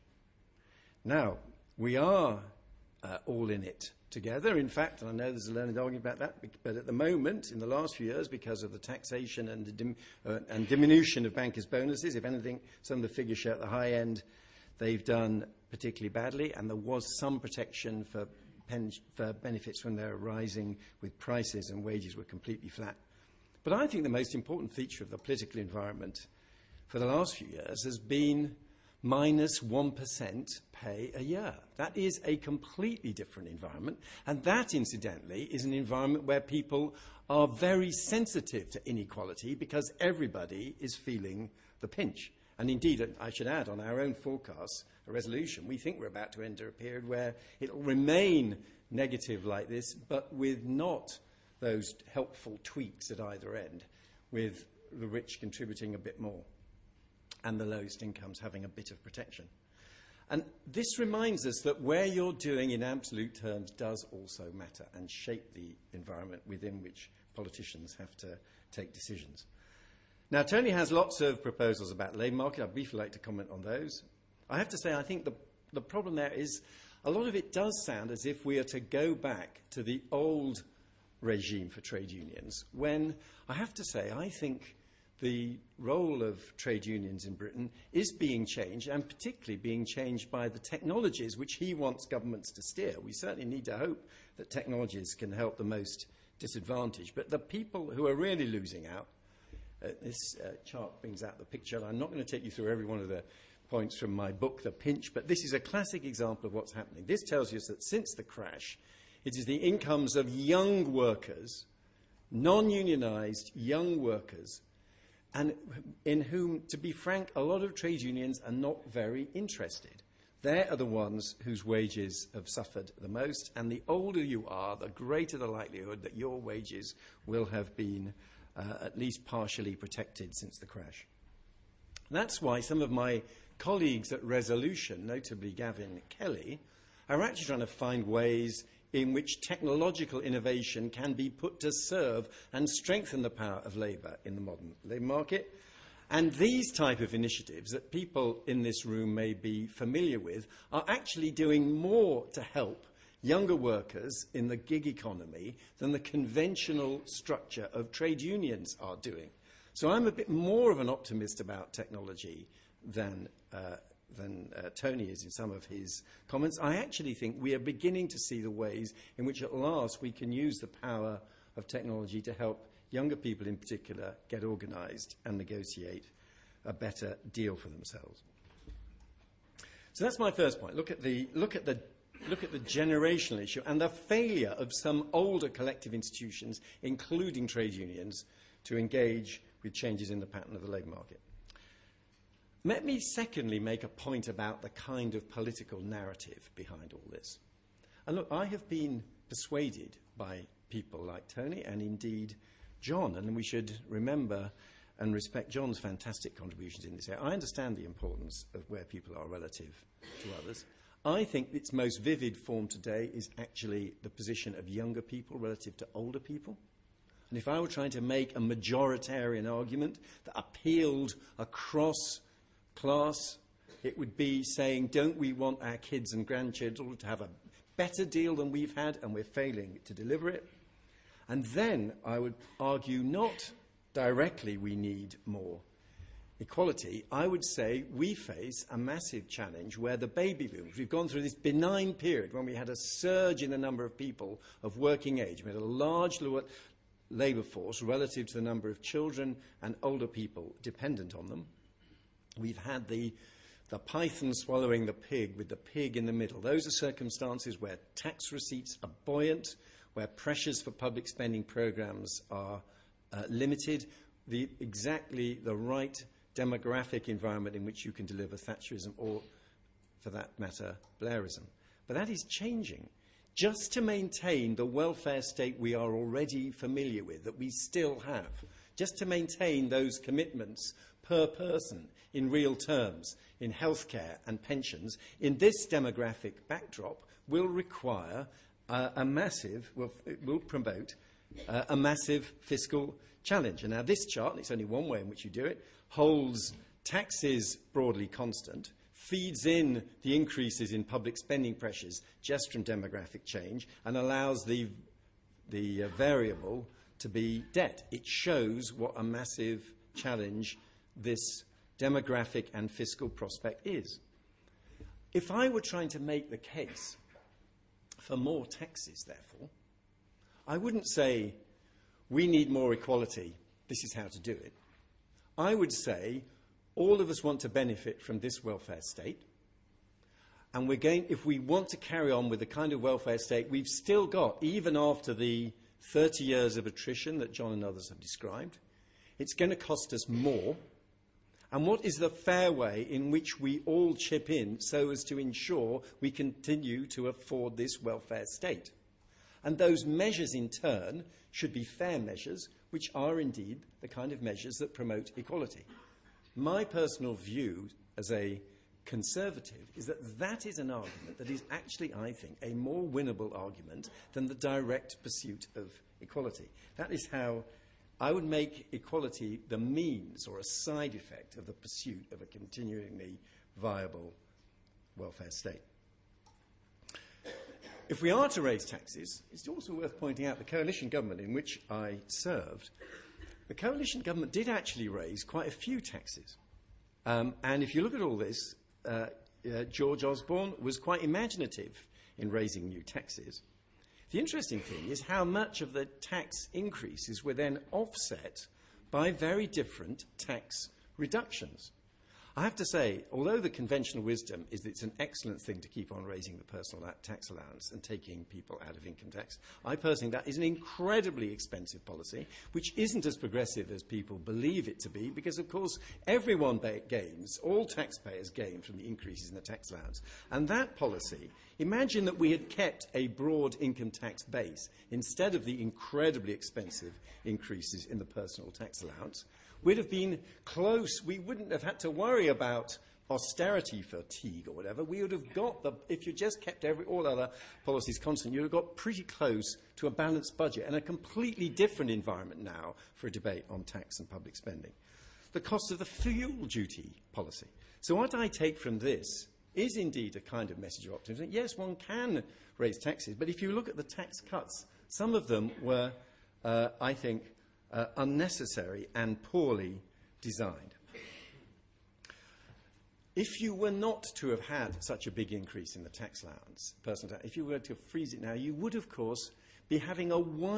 Now, we are all in it together. In fact, and I know there's a learned argument about that, but at the moment, in the last few years, because of the taxation and diminution of bankers' bonuses, if anything, some of the figures show at the high end, they've done particularly badly, and there was some protection for benefits when they're rising with prices and wages were completely flat. But I think the most important feature of the political environment for the last few years has been minus 1% pay a year. That is a completely different environment, and that, incidentally, is an environment where people are very sensitive to inequality because everybody is feeling the pinch. And indeed, I should add, on our own forecast, a resolution, we think we're about to enter a period where it will remain negative like this, but with not those helpful tweaks at either end, with the rich contributing a bit more and the lowest incomes having a bit of protection. And this reminds us that where you're doing in absolute terms does also matter and shape the environment within which politicians have to take decisions. Now, Tony has lots of proposals about the labour market. I'd briefly like to comment on those. I have to say, I think the problem there is a lot of it does sound as if we are to go back to the old regime for trade unions, when I have to say, I think the role of trade unions in Britain is being changed, and particularly being changed by the technologies which he wants governments to steer. We certainly need to hope that technologies can help the most disadvantaged. But the people who are really losing out, this chart brings out the picture, and I'm not going to take you through every one of the points from my book, The Pinch, but this is a classic example of what's happening. This tells us that since the crash, it is the incomes of young workers, non-unionised young workers, and in whom, to be frank, a lot of trade unions are not very interested. They are the ones whose wages have suffered the most, and the older you are, the greater the likelihood that your wages will have been at least partially protected since the crash. That's why some of my colleagues at Resolution, notably Gavin Kelly, are actually trying to find ways in which technological innovation can be put to serve and strengthen the power of labour in the modern labour market. And these type of initiatives that people in this room may be familiar with are actually doing more to help younger workers in the gig economy than the conventional structure of trade unions are doing. So I'm a bit more of an optimist about technology than Tony is in some of his comments. I actually think we are beginning to see the ways in which at last we can use the power of technology to help younger people in particular get organised and negotiate a better deal for themselves. So that's my first point. Look at the generational issue and the failure of some older collective institutions, including trade unions, to engage with changes in the pattern of the labour market. Let me secondly make a point about the kind of political narrative behind all this. And look, I have been persuaded by people like Tony and indeed John, and we should remember and respect John's fantastic contributions in this area. I understand the importance of where people are relative to others. I think its most vivid form today is actually the position of younger people relative to older people. And if I were trying to make a majoritarian argument that appealed across class, it would be saying, don't we want our kids and grandchildren to have a better deal than we've had, and we're failing to deliver it? And then I would argue not directly we need more equality. I would say we face a massive challenge where the baby boomers, we've gone through this benign period when we had a surge in the number of people of working age. We had a large labour force relative to the number of children and older people dependent on them. We've had the python swallowing the pig with the pig in the middle. Those are circumstances where tax receipts are buoyant, where pressures for public spending programmes are limited, exactly the right demographic environment in which you can deliver Thatcherism or, for that matter, Blairism. But that is changing. Just to maintain the welfare state we are already familiar with, that we still have, just to maintain those commitments per person in real terms, in healthcare and pensions, in this demographic backdrop, will require will promote a massive fiscal challenge. And now this chart, and it's only one way in which you do it, holds taxes broadly constant, feeds in the increases in public spending pressures just from demographic change, and allows the variable to be debt. It shows what a massive challenge this demographic and fiscal prospect is. If I were trying to make the case for more taxes, therefore, I wouldn't say we need more equality, this is how to do it. I would say all of us want to benefit from this welfare state, and if we want to carry on with the kind of welfare state we've still got, even after the 30 years of attrition that John and others have described, it's going to cost us more. And what is the fair way in which we all chip in so as to ensure we continue to afford this welfare state? And those measures, in turn, should be fair measures, which are indeed the kind of measures that promote equality. My personal view as a Conservative is that that is an argument that is actually, I think, a more winnable argument than the direct pursuit of equality. That is how I would make equality the means or a side effect of the pursuit of a continuingly viable welfare state. If we are to raise taxes, it's also worth pointing out the coalition government in which I served, the coalition government did actually raise quite a few taxes. And if you look at all this, George Osborne was quite imaginative in raising new taxes. The interesting thing is how much of the tax increases were then offset by very different tax reductions. I have to say, although the conventional wisdom is that it's an excellent thing to keep on raising the personal tax allowance and taking people out of income tax, I personally think that is an incredibly expensive policy, which isn't as progressive as people believe it to be, because, of course, everyone gains, all taxpayers gain from the increases in the tax allowance. And that policy, imagine that we had kept a broad income tax base instead of the incredibly expensive increases in the personal tax allowance. We'd have been close. We wouldn't have had to worry about austerity fatigue or whatever. We would have got if you just kept all other policies constant, you would have got pretty close to a balanced budget and a completely different environment now for a debate on tax and public spending. The cost of the fuel duty policy. So what I take from this is indeed a kind of message of optimism. Yes, one can raise taxes, but if you look at the tax cuts, some of them were, I think, unnecessary and poorly designed. If you were not to have had such a big increase in the tax allowance, personal tax, if you were to freeze it now, you would, of course, be having a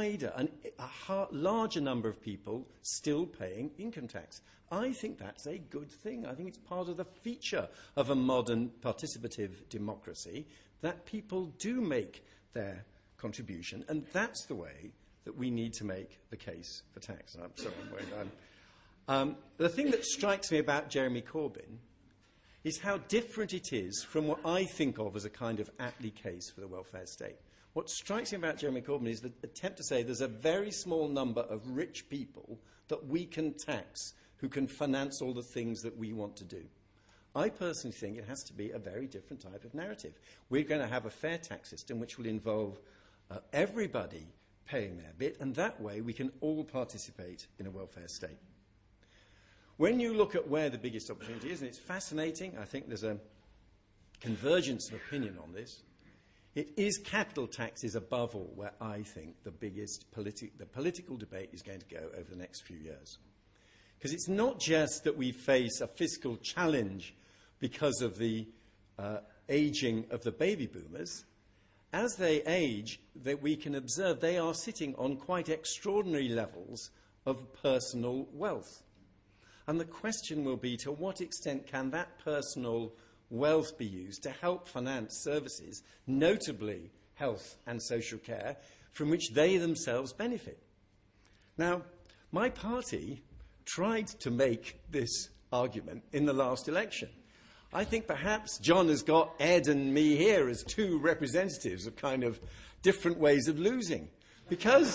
larger number of people still paying income tax. I think that's a good thing. I think it's part of the feature of a modern participative democracy that people do make their contribution, and that's the way that we need to make the case for tax. I'm sorry, the thing that strikes me about Jeremy Corbyn is how different it is from what I think of as a kind of aptly case for the welfare state. What strikes me about Jeremy Corbyn is the attempt to say there's a very small number of rich people that we can tax who can finance all the things that we want to do. I personally think it has to be a very different type of narrative. We're going to have a fair tax system which will involve everybody paying their bit, and that way we can all participate in a welfare state. When you look at where the biggest opportunity is, and it's fascinating, I think there's a convergence of opinion on this, it is capital taxes above all where I think the biggest political debate is going to go over the next few years. Because it's not just that we face a fiscal challenge because of the aging of the baby boomers. As they age, that we can observe they are sitting on quite extraordinary levels of personal wealth. And the question will be, to what extent can that personal wealth be used to help finance services, notably health and social care, from which they themselves benefit? Now, my party tried to make this argument in the last election. I think perhaps John has got Ed and me here as two representatives of kind of different ways of losing. Because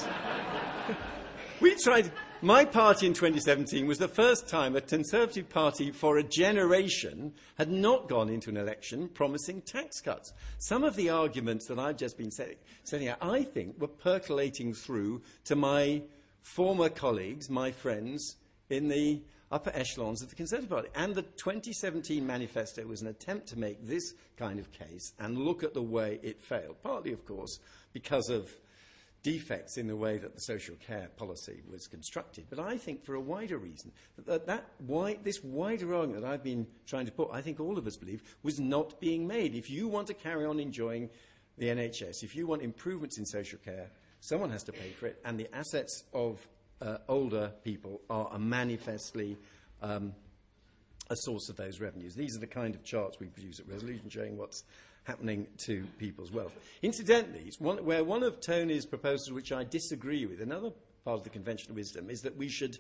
my party in 2017 was the first time a Conservative Party for a generation had not gone into an election promising tax cuts. Some of the arguments that I've just been setting out, I think, were percolating through to my former colleagues, my friends, in the upper echelons of the Conservative Party. And the 2017 manifesto was an attempt to make this kind of case and look at the way it failed, partly, of course, because of defects in the way that the social care policy was constructed. But I think for a wider reason, this wider argument that I've been trying to put, I think all of us believe, was not being made. If you want to carry on enjoying the NHS, if you want improvements in social care, someone has to pay for it, and the assets of older people are manifestly a source of those revenues. These are the kind of charts we produce at Resolution showing what's happening to people's wealth. Incidentally, it's one of Tony's proposals which I disagree with, another part of the conventional wisdom, is that we should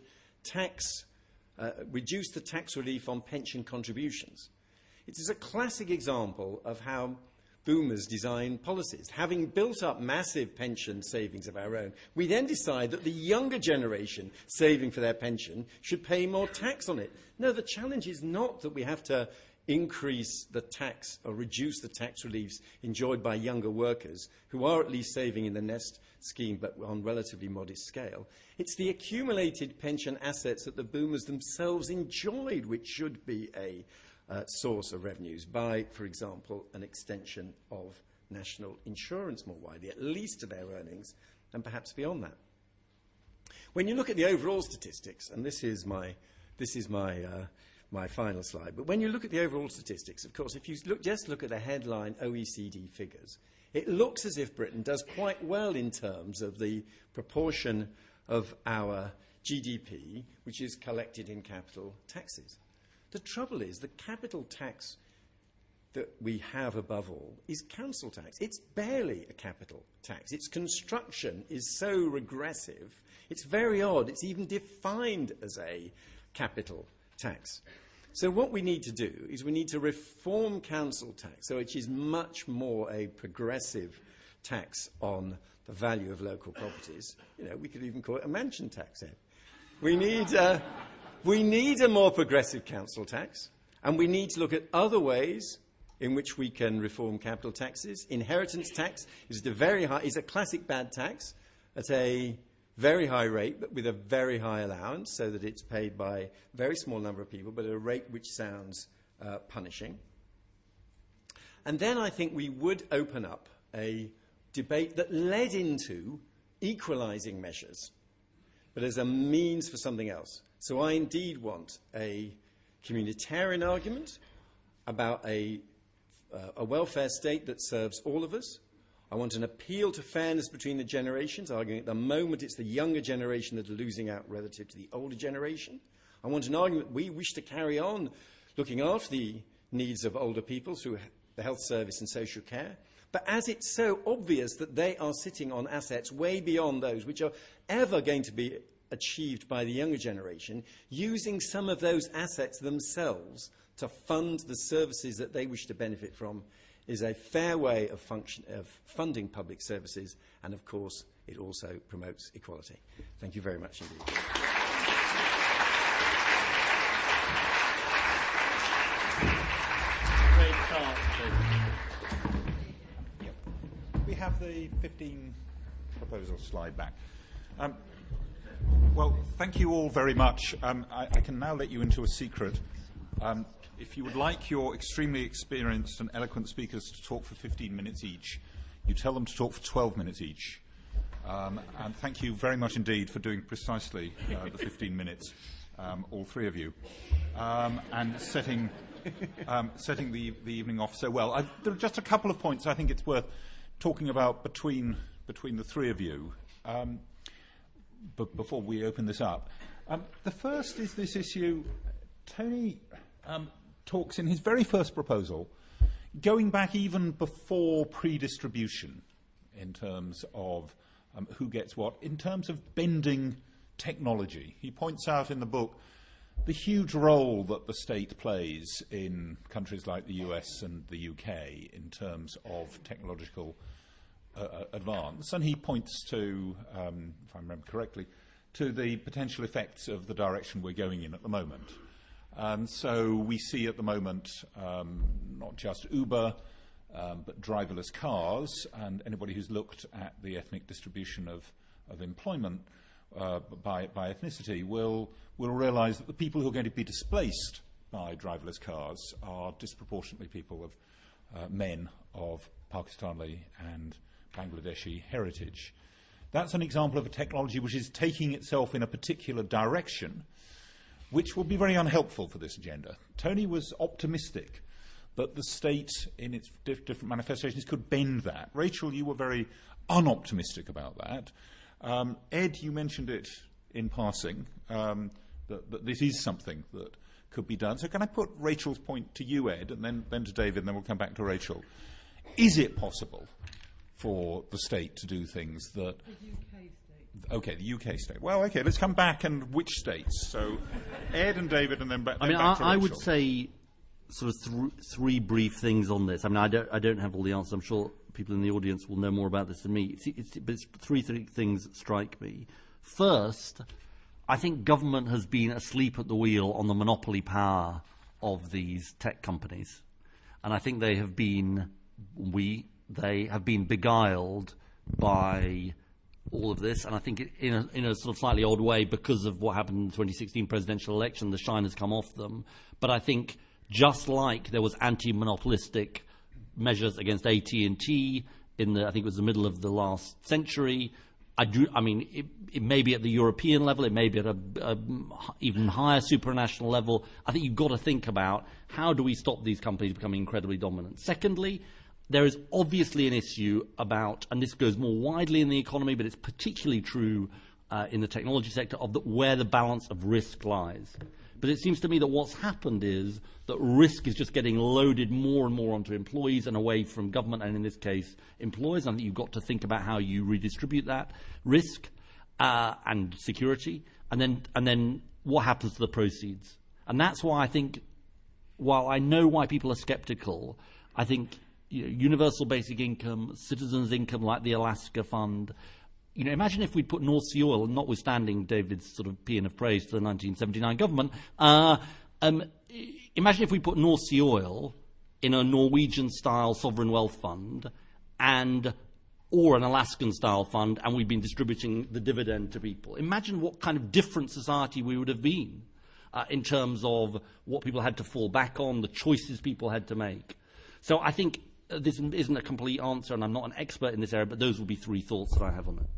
reduce the tax relief on pension contributions. It is a classic example of how boomers design policies. Having built up massive pension savings of our own, we then decide that the younger generation saving for their pension should pay more tax on it. No, the challenge is not that we have to increase the tax or reduce the tax reliefs enjoyed by younger workers who are at least saving in the Nest scheme but on relatively modest scale. It's the accumulated pension assets that the boomers themselves enjoyed which should be a source of revenues by, for example, an extension of national insurance more widely, at least to their earnings, and perhaps beyond that. When you look at the overall statistics, and this is my final slide, but when you look at the overall statistics, of course, if you just look at the headline OECD figures, it looks as if Britain does quite well in terms of the proportion of our GDP which is collected in capital taxes. The trouble is the capital tax that we have above all is council tax. It's barely a capital tax. Its construction is so regressive. It's very odd. It's even defined as a capital tax. So what we need to do is we need to reform council tax, so which is much more a progressive tax on the value of local properties. You know, we could even call it a mansion tax. We need a more progressive council tax, and we need to look at other ways in which we can reform capital taxes. Inheritance tax is a classic bad tax at a very high rate, but with a very high allowance, so that it's paid by a very small number of people, but at a rate which sounds punishing. And then I think we would open up a debate that led into equalising measures, but as a means for something else. So I indeed want a communitarian argument about a welfare state that serves all of us. I want an appeal to fairness between the generations, arguing at the moment it's the younger generation that are losing out relative to the older generation. I want an argument we wish to carry on looking after the needs of older people through the health service and social care. But as it's so obvious that they are sitting on assets way beyond those which are ever going to be achieved by the younger generation, using some of those assets themselves to fund the services that they wish to benefit from is a fair way of funding public services, and of course it also promotes equality. Thank you very much indeed. Great start. We have the 15 proposal slide back. Well, thank you all very much. I can now let you into a secret. If you would like your extremely experienced and eloquent speakers to talk for 15 minutes each, you tell them to talk for 12 minutes each. And thank you very much indeed for doing precisely the 15 minutes, all three of you, and setting the evening off so well. There are just a couple of points I think it's worth talking about between the three of you. But before we open this up, the first is this issue. Tony talks in his very first proposal, going back even before pre-distribution in terms of who gets what, in terms of bending technology. He points out in the book the huge role that the state plays in countries like the US and the UK in terms of technological advance, and he points to, if I remember correctly, to the potential effects of the direction we're going in at the moment. So we see at the moment not just Uber, but driverless cars, and anybody who's looked at the ethnic distribution of employment by ethnicity will realise that the people who are going to be displaced by driverless cars are disproportionately people of men of Pakistani and Bangladeshi heritage. That's an example of a technology which is taking itself in a particular direction, which will be very unhelpful for this agenda. Tony was optimistic that the state, in its different manifestations, could bend that. Rachel, you were very unoptimistic about that. Ed, you mentioned it in passing, that this is something that could be done. So can I put Rachel's point to you, Ed, and then to David, and then we'll come back to Rachel. Is it possible for the state to do things that... The UK state. Okay, the UK state. Well, okay, let's come back and which states? So Ed and David, and then back to Rachel. I would say sort of three brief things on this. I mean, I don't have all the answers. I'm sure people in the audience will know more about this than me. But three things that strike me. First, I think government has been asleep at the wheel on the monopoly power of these tech companies. And I think they have been beguiled by all of this. And I think in a sort of slightly odd way, because of what happened in the 2016 presidential election, the shine has come off them. But I think just like there was anti-monopolistic measures against AT&T I think it was the middle of the last century, it may be at the European level, it may be at a even higher supranational level. I think you've got to think about how do we stop these companies becoming incredibly dominant. Secondly, there is obviously an issue about, and this goes more widely in the economy, but it's particularly true in the technology sector, of where the balance of risk lies. But it seems to me that what's happened is that risk is just getting loaded more and more onto employees and away from government, and in this case, employers. I think you've got to think about how you redistribute that risk and security, and then what happens to the proceeds. And that's why I think, while I know why people are sceptical, I think universal basic income, citizens' income like the Alaska Fund. Imagine if we'd put North Sea oil, notwithstanding David's sort of paean of praise to the 1979 government, imagine if we put North Sea oil in a Norwegian-style sovereign wealth fund or an Alaskan-style fund, and we'd been distributing the dividend to people. Imagine what kind of different society we would have been in terms of what people had to fall back on, the choices people had to make. So I think this isn't a complete answer, and I'm not an expert in this area, but those will be three thoughts that I have on it.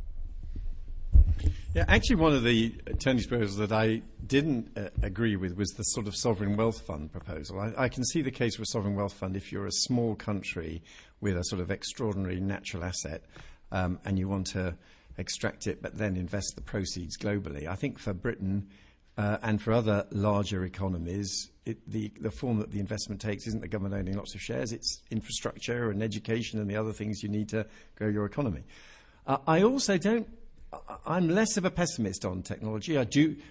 Yeah, actually, one of the Tony's proposals that I didn't agree with was the sort of sovereign wealth fund proposal. I can see the case for a sovereign wealth fund if you're a small country with a sort of extraordinary natural asset and you want to extract it but then invest the proceeds globally. I think for Britain and for other larger economies, the form that the investment takes isn't the government owning lots of shares, it's infrastructure and education and the other things you need to grow your economy. I'm less of a pessimist on technology. I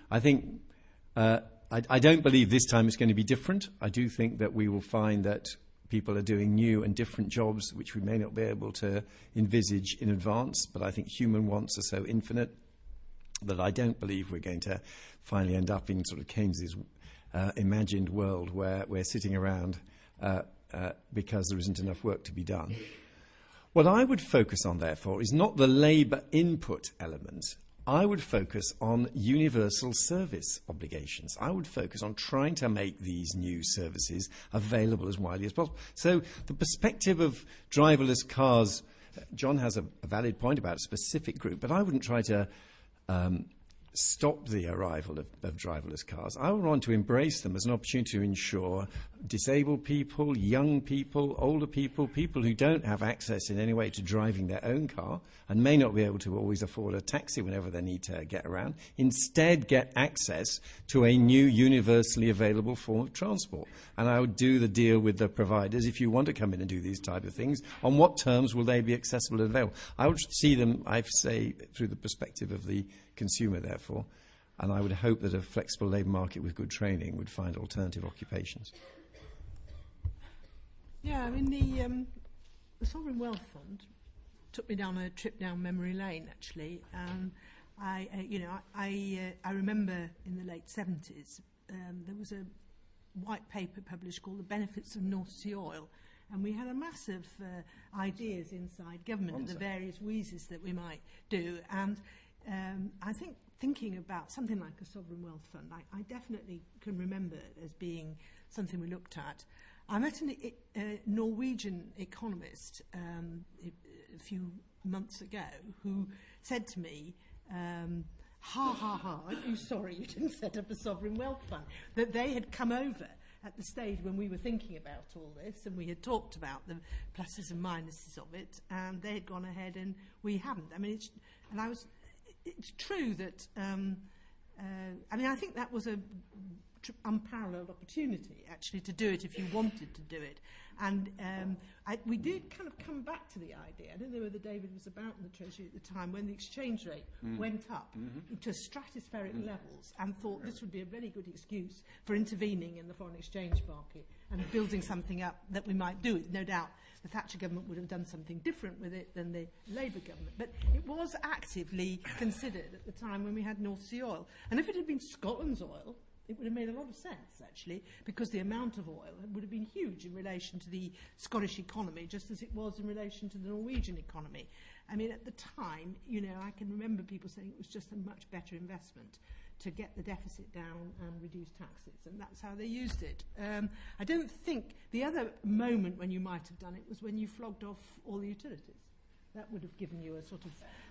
don't believe this time it's going to be different. I do think that we will find that people are doing new and different jobs which we may not be able to envisage in advance, but I think human wants are so infinite that I don't believe we're going to finally end up in sort of Keynes's imagined world where we're sitting around because there isn't enough work to be done. What I would focus on, therefore, is not the labour input element. I would focus on universal service obligations. I would focus on trying to make these new services available as widely as possible. So the perspective of driverless cars, John has a valid point about a specific group, but I wouldn't try to stop the arrival of driverless cars. I would want to embrace them as an opportunity to ensure disabled people, young people, older people, people who don't have access in any way to driving their own car and may not be able to always afford a taxi whenever they need to get around, instead get access to a new universally available form of transport. And I would do the deal with the providers. If you want to come in and do these type of things, on what terms will they be accessible and available? I would see them, I say, through the perspective of the consumer, therefore, and I would hope that a flexible labour market with good training would find alternative occupations. Yeah, I mean, the Sovereign Wealth Fund took me down a trip down memory lane, actually. I remember in the late 70s, there was a white paper published called The Benefits of North Sea Oil, and we had a massive ideas inside government of the various wheezes that we might do. And I think thinking about something like a sovereign wealth fund, I definitely can remember it as being something we looked at. I met a Norwegian economist a few months ago who said to me, ha, ha, ha, aren't you sorry you didn't set up a sovereign wealth fund? That they had come over at the stage when we were thinking about all this, and we had talked about the pluses and minuses of it, and they had gone ahead and we haven't. I mean, it's true that, I think that was a unparalleled opportunity, actually, to do it if you wanted to do it. And we did kind of come back to the idea, I don't know whether David was about in the Treasury at the time, when the exchange rate went up to stratospheric levels, and thought this would be a very good excuse for intervening in the foreign exchange market and building something up that we might do. No doubt the Thatcher government would have done something different with it than the Labour government. But it was actively considered at the time when we had North Sea oil. And if it had been Scotland's oil, it would have made a lot of sense, actually, because the amount of oil would have been huge in relation to the Scottish economy, just as it was in relation to the Norwegian economy. I mean, at the time, I can remember people saying it was just a much better investment to get the deficit down and reduce taxes, and that's how they used it. I don't think the other moment when you might have done it was when you flogged off all the utilities. That would have given you a sort of...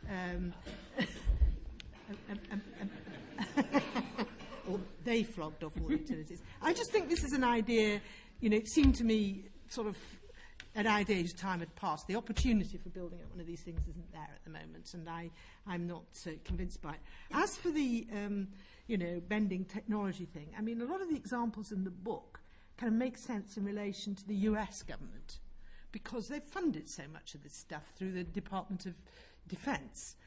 or they flogged off all utilities. I just think this is an idea, it seemed to me sort of an idea whose time had passed. The opportunity for building up one of these things isn't there at the moment, and I'm not convinced by it. As for the, bending technology thing, I mean, a lot of the examples in the book kind of make sense in relation to the US government, because they've funded so much of this stuff through the Department of Defence.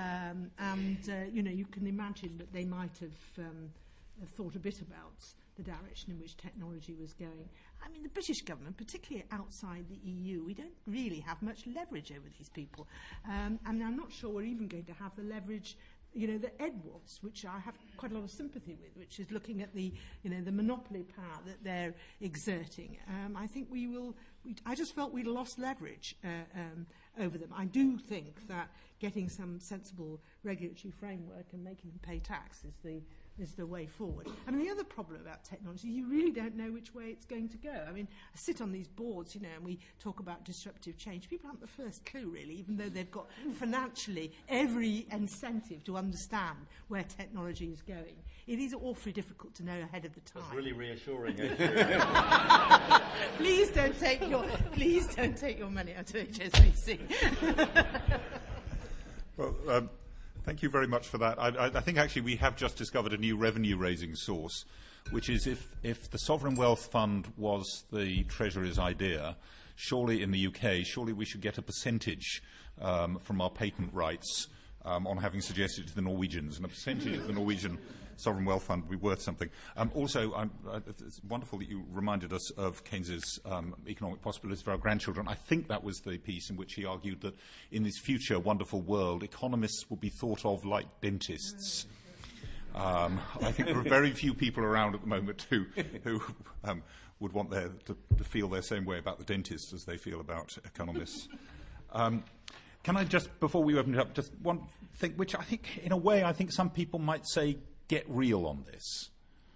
You can imagine that they might have thought a bit about the direction in which technology was going. I mean, the British government, particularly outside the EU, we don't really have much leverage over these people. And I'm not sure we're even going to have the leverage, that Ed wants, which I have quite a lot of sympathy with, which is looking at the monopoly power that they're exerting. I think I just felt we'd lost leverage over them. I do think that getting some sensible regulatory framework and making them pay tax is the way forward. I mean, the other problem about technology, you really don't know which way it's going to go. I mean, I sit on these boards, and we talk about disruptive change. People haven't the first clue, really, even though they've got financially every incentive to understand where technology is going. It is awfully difficult to know ahead of the time. That's really reassuring. Please don't take your money out of HSBC. Well, thank you very much for that. I think actually we have just discovered a new revenue-raising source, which is if the Sovereign Wealth Fund was the Treasury's idea, surely in the UK, surely we should get a percentage from our patent rights on having suggested it to the Norwegians, and a percentage of the Norwegian Sovereign Wealth Fund would be worth something. Also, it's wonderful that you reminded us of Keynes's economic possibilities for our grandchildren. I think that was the piece in which he argued that in this future wonderful world, economists will be thought of like dentists. I think there are very few people around at the moment who would want to feel the same way about the dentists as they feel about economists. Can I just, before we open it up, just one thing, which I think, in a way, I think some people might say, get real on this.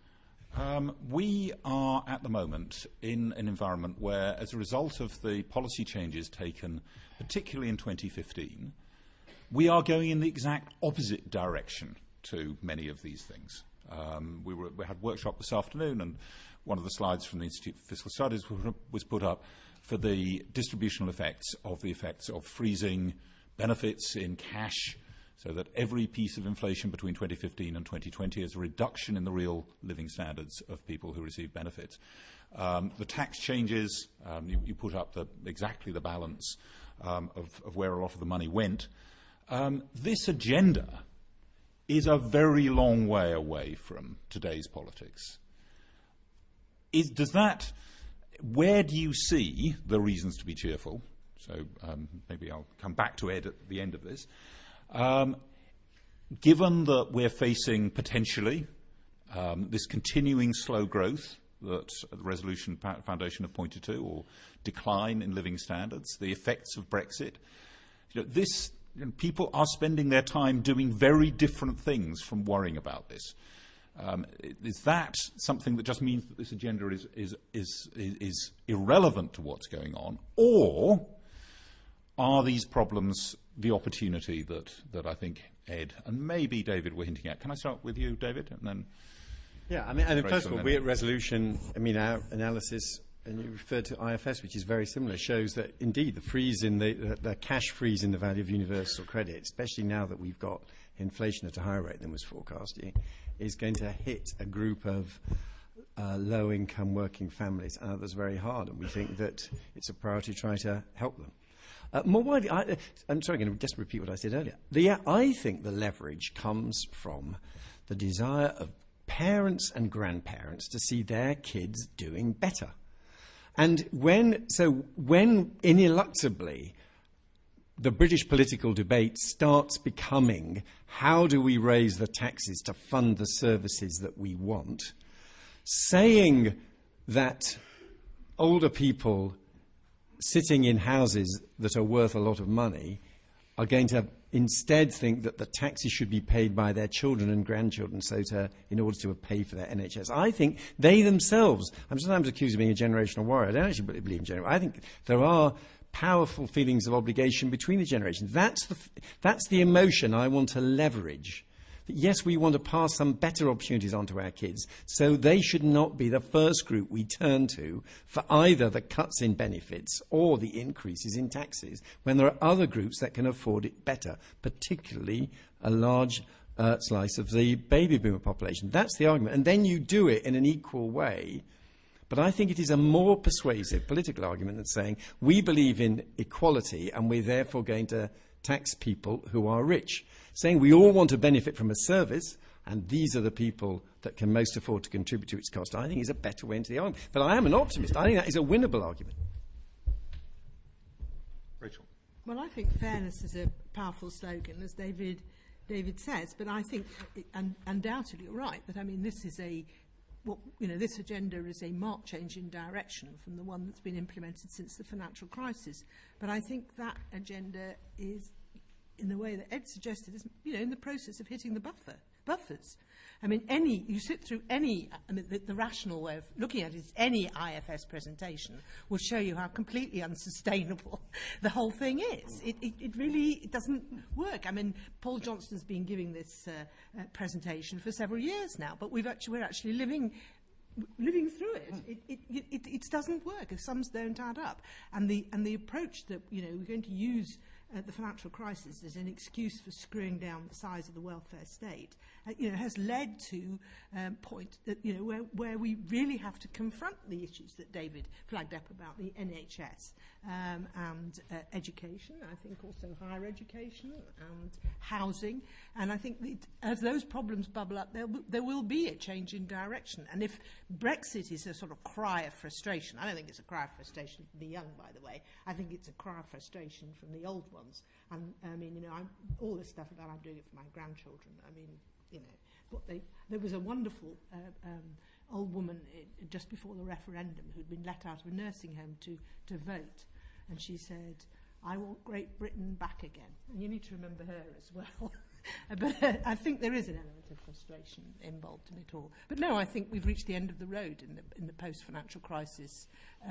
We are, at the moment, in an environment where, as a result of the policy changes taken, particularly in 2015, we are going in the exact opposite direction to many of these things. We had a workshop this afternoon, and one of the slides from the Institute for Fiscal Studies was put up for the distributional effects of freezing benefits in cash, so that every piece of inflation between 2015 and 2020 is a reduction in the real living standards of people who receive benefits. The tax changes, you put up exactly the balance of where a lot of the money went. This agenda is a very long way away from today's politics. Where do you see the reasons to be cheerful? So maybe I'll come back to Ed at the end of this. Given that we're facing potentially this continuing slow growth that the Resolution Foundation have pointed to, or decline in living standards, the effects of Brexit, this people are spending their time doing very different things from worrying about this. Is that something that just means that this agenda is irrelevant to what's going on, or are these problems the opportunity that I think Ed and maybe David were hinting at? Can I start with you, David, and then? Yeah, I mean, first of all, we at Resolution, our analysis, and you referred to IFS, which is very similar, shows that indeed the freeze in the cash freeze in the value of universal credit, especially now that we've got inflation at a higher rate than was forecasting, is going to hit a group of low-income working families and others very hard, and we think that it's a priority to try to help them. More widely, I'm sorry, I'm going to just repeat what I said earlier. I think the leverage comes from the desire of parents and grandparents to see their kids doing better. And when ineluctably the British political debate starts becoming how do we raise the taxes to fund the services that we want, saying that older people sitting in houses that are worth a lot of money are going to instead think that the taxes should be paid by their children and grandchildren in order to pay for their NHS. I think they themselves, I'm sometimes accused of being a generational warrior. I don't actually believe in generational. I think there are powerful feelings of obligation between the generations. That's the emotion I want to leverage. Yes, we want to pass some better opportunities on to our kids, so they should not be the first group we turn to for either the cuts in benefits or the increases in taxes, when there are other groups that can afford it better, particularly a large slice of the baby boomer population. That's the argument. And then you do it in an equal way. But I think it is a more persuasive political argument than saying we believe in equality and we're therefore going to tax people who are rich. Saying we all want to benefit from a service, and these are the people that can most afford to contribute to its cost, I think is a better way into the argument. But I am an optimist. I think that is a winnable argument. Rachel. Well, I think fairness is a powerful slogan, as David says, but I think undoubtedly you're right that this is this agenda is a marked change in direction from the one that's been implemented since the financial crisis. But I think that agenda is, in the way that Ed suggested, is in the process of hitting the buffers. You sit through the rational way of looking at it is any IFS presentation will show you how completely unsustainable the whole thing is. It really doesn't work. Paul Johnston's been giving this presentation for several years now, but we're actually living through it. It doesn't work. The sums don't add up. And the approach that we're going to use the financial crisis as an excuse for screwing down the size of the welfare state, has led to point that where we really have to confront the issues that David flagged up about the NHS and education. I think also higher education and housing. And I think that as those problems bubble up, there will be a change in direction. And if Brexit is a sort of cry of frustration, I don't think it's a cry of frustration from the young, by the way. I think it's a cry of frustration from the old ones. And all this stuff about I'm doing it for my grandchildren. There was a wonderful old woman just before the referendum who'd been let out of a nursing home to vote, and she said, "I want Great Britain back again." And you need to remember her as well. But I think there is an element of frustration involved in it all. But no, I think we've reached the end of the road in the post-financial crisis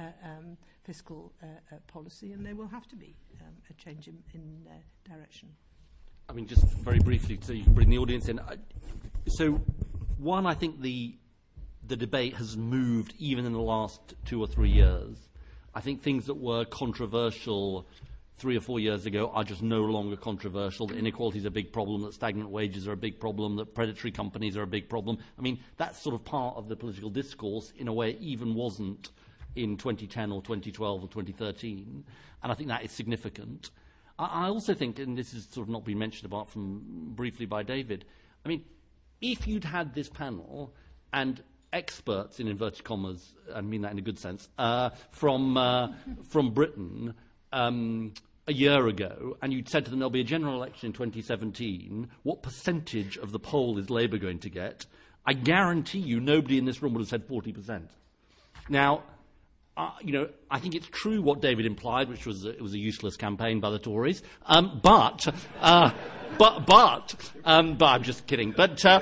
fiscal policy, and there will have to be a change in direction. Just very briefly, so you can bring the audience in. So, one, I think the debate has moved even in the last 2 or 3 years. I think things that were controversial 3 or 4 years ago are just no longer controversial. That inequality is a big problem, that stagnant wages are a big problem, that predatory companies are a big problem. That's sort of part of the political discourse in a way it even wasn't in 2010 or 2012 or 2013. And I think that is significant. I also think, and this has sort of not been mentioned apart from briefly by David, if you'd had this panel and experts, in inverted commas, I mean that in a good sense, from Britain a year ago, and you'd said to them there'll be a general election in 2017, what percentage of the poll is Labour going to get? I guarantee you nobody in this room would have said 40%. Now, I think it's true what David implied, which was it was a useless campaign by the Tories. But I'm just kidding. Okay,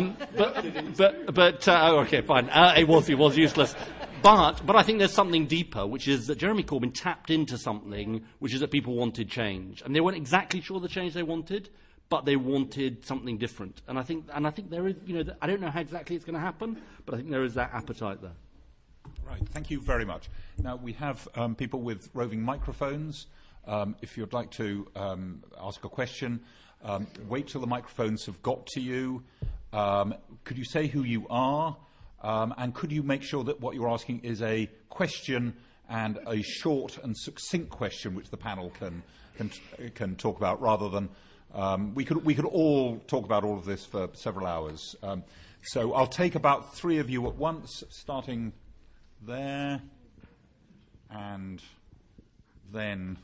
fine. It was useless. But I think there's something deeper, which is that Jeremy Corbyn tapped into something, which is that people wanted change, and they weren't exactly sure the change they wanted, but they wanted something different. And I think there is, I don't know how exactly it's going to happen, but I think there is that appetite there. Right, thank you very much. Now, we have people with roving microphones. If you'd like to ask a question, wait till the microphones have got to you. Could you say who you are? And could you make sure that what you're asking is a question and a short and succinct question which the panel can talk about, rather than we could all talk about all of this for several hours. So I'll take about 3 of you at once, starting there, and then.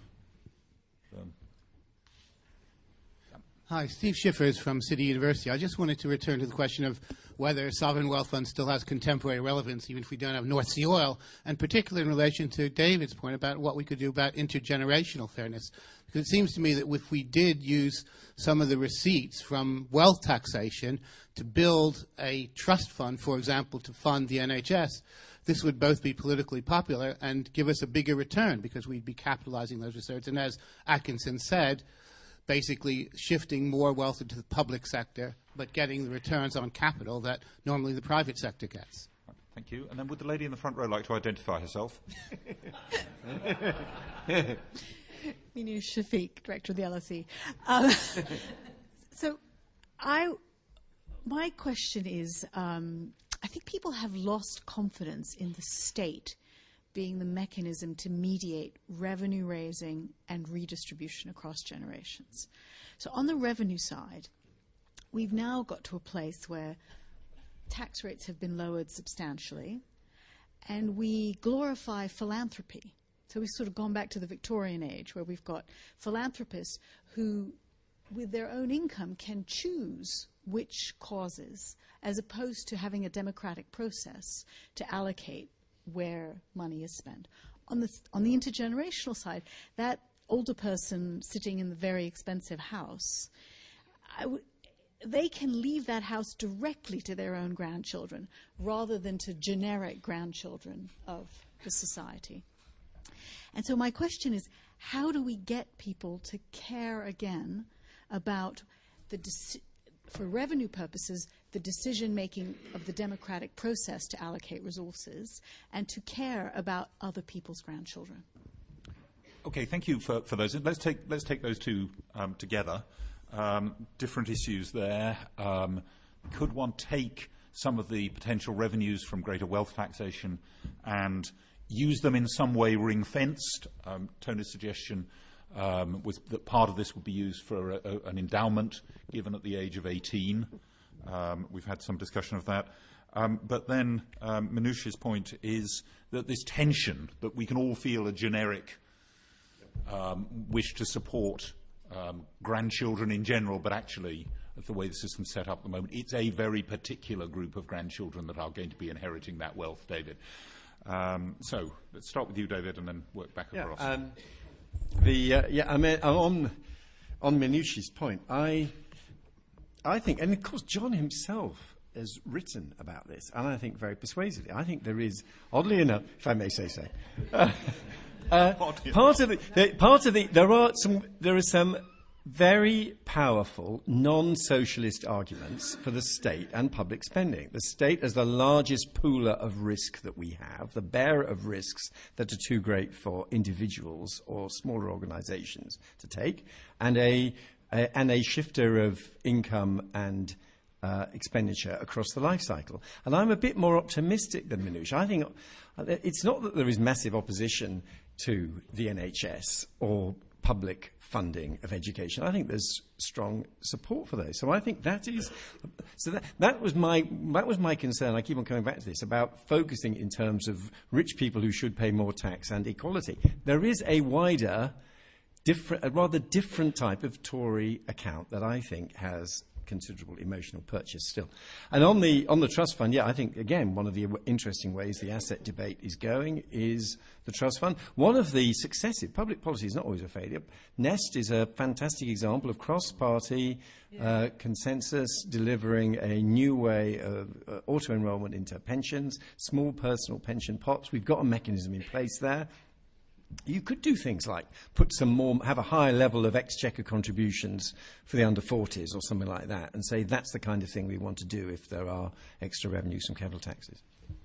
Hi, Steve Schiffers from City University. I just wanted to return to the question of whether sovereign wealth fund still has contemporary relevance, even if we don't have North Sea oil, and particularly in relation to David's point about what we could do about intergenerational fairness. Because it seems to me that if we did use some of the receipts from wealth taxation to build a trust fund, for example, to fund the NHS, this would both be politically popular and give us a bigger return, because we'd be capitalizing those research. And as Atkinson said, basically shifting more wealth into the public sector, but getting the returns on capital that normally the private sector gets. Thank you. And then would the lady in the front row like to identify herself? Minouche Shafiq, Director of the LSE. My question is, I think people have lost confidence in the state being the mechanism to mediate revenue raising and redistribution across generations. So on the revenue side, we've now got to a place where tax rates have been lowered substantially, and we glorify philanthropy. So we've sort of gone back to the Victorian age, where we've got philanthropists who, with their own income, can choose which causes, as opposed to having a democratic process to allocate where money is spent. On the intergenerational side, that older person sitting in the very expensive house, they can leave that house directly to their own grandchildren, rather than to generic grandchildren of the society. And so my question is, how do we get people to care again about for revenue purposes, the decision-making of the democratic process to allocate resources, and to care about other people's grandchildren? Okay, thank you for those. Let's take those two together. Different issues there. Could one take some of the potential revenues from greater wealth taxation and use them in some way ring-fenced? Tony's suggestion was that part of this would be used for an endowment given at the age of 18. We've had some discussion of that. But then Minouche's point is that this tension, that we can all feel a generic wish to support grandchildren in general, but actually, the way the system's set up at the moment, it's a very particular group of grandchildren that are going to be inheriting that wealth, David. So let's start with you, David, and then work back across. On Minouche's point, I think, and of course John himself has written about this, and I think very persuasively. I think there is, oddly enough, if I may say so, there are some very powerful non-socialist arguments for the state and public spending. The state as the largest pooler of risk that we have, the bearer of risks that are too great for individuals or smaller organisations to take, and a shifter of income and expenditure across the life cycle. And I'm a bit more optimistic than Minouche. I think it's not that there is massive opposition to the NHS or public funding of education. I think there's strong support for those. So I think that was my concern. I keep on coming back to this about focusing in terms of rich people who should pay more tax and equality. There is a rather different type of Tory account that I think has considerable emotional purchase still. And on the trust fund, I think, again, one of the interesting ways the asset debate is going is the trust fund. One of the successive public policy is not always a failure. Nest is a fantastic example of cross-party consensus delivering a new way of auto-enrollment into pensions, small personal pension pots. We've got a mechanism in place there. You could do things like have a higher level of exchequer contributions for the under 40s or something like that, and say that's the kind of thing we want to do if there are extra revenues from capital taxes.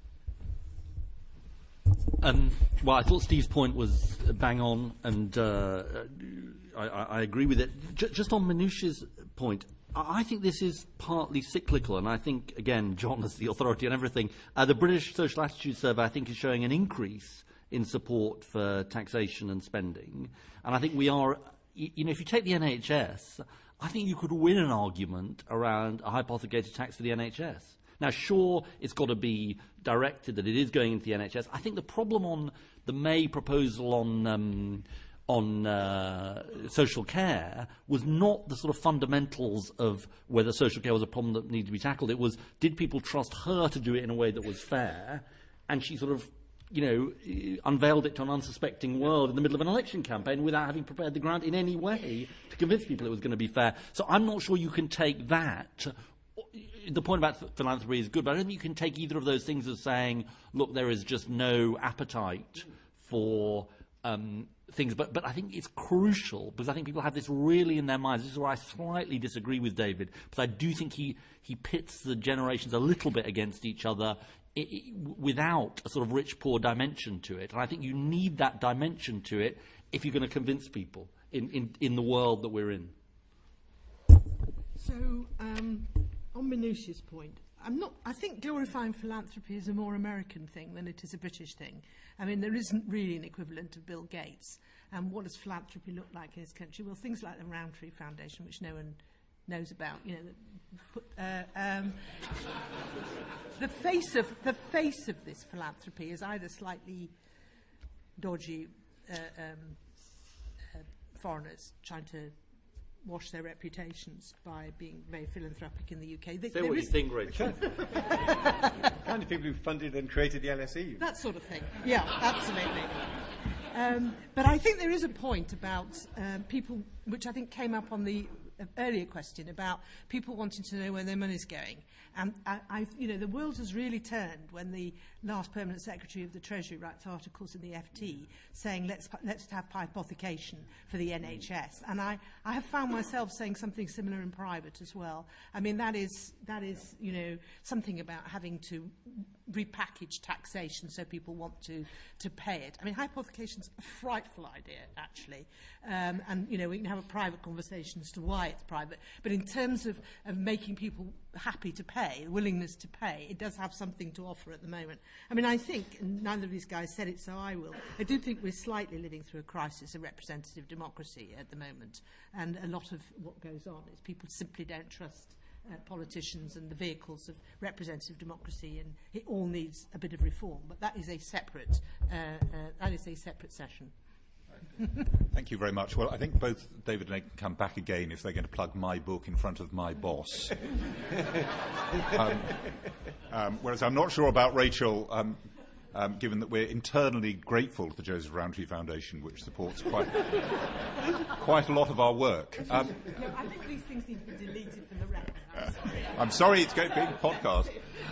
Well, I thought Steve's point was bang on, and I agree with it. Just on Manouch's point, I think this is partly cyclical, and I think, again, John is the authority on everything. The British Social Attitude Survey, I think, is showing an increase in support for taxation and spending. And I think we are, if you take the NHS, I think you could win an argument around a hypothecated tax for the NHS. Now, sure, it's got to be directed that it is going into the NHS. I think the problem on the May proposal on social care was not the sort of fundamentals of whether social care was a problem that needed to be tackled. It was, did people trust her to do it in a way that was fair? And she sort of unveiled it to an unsuspecting world in the middle of an election campaign without having prepared the ground in any way to convince people it was going to be fair. So I'm not sure you can take that. The point about philanthropy is good, but I don't think you can take either of those things as saying, look, there is just no appetite for things. But I think it's crucial, because I think people have this really in their minds. This is where I slightly disagree with David, because I do think he pits the generations a little bit against each other without a sort of rich-poor dimension to it. And I think you need that dimension to it if you're going to convince people in the world that we're in. So, on Manouch's point, I think glorifying philanthropy is a more American thing than it is a British thing. I mean, there isn't really an equivalent of Bill Gates. And what does philanthropy look like in this country? Well, things like the Rowntree Foundation, which no one knows about, the face of this philanthropy is either slightly dodgy foreigners trying to wash their reputations by being very philanthropic in the UK. Say what you think, Rachel. Kind of people who funded and created the LSE. That sort of thing. Yeah, absolutely. But I think there is a point about people, which I think came up on the earlier question about people wanting to know where their money's going. And the world has really turned when the last permanent secretary of the Treasury writes articles in the FT saying let's have hypothecation for the NHS. And I have found myself saying something similar in private as well. I mean, that is something about having to repackage taxation so people want to pay it. I mean, hypothecation's a frightful idea, actually. And we can have a private conversation as to why it's private. But in terms of making people happy to pay, willingness to pay, it does have something to offer at the moment. I mean, I think, and neither of these guys said it, so I will, I do think we're slightly living through a crisis of representative democracy at the moment. And a lot of what goes on is people simply don't trust politicians and the vehicles of representative democracy, and it all needs a bit of reform. But that is a separate session. Thank you very much. Well, I think both David and I can come back again if they're going to plug my book in front of my boss. Whereas I'm not sure about Rachel, given that we're internally grateful to the Joseph Rowntree Foundation, which supports quite a lot of our work. I think these things need to be deleted from the record. I'm sorry, it's going to be a podcast.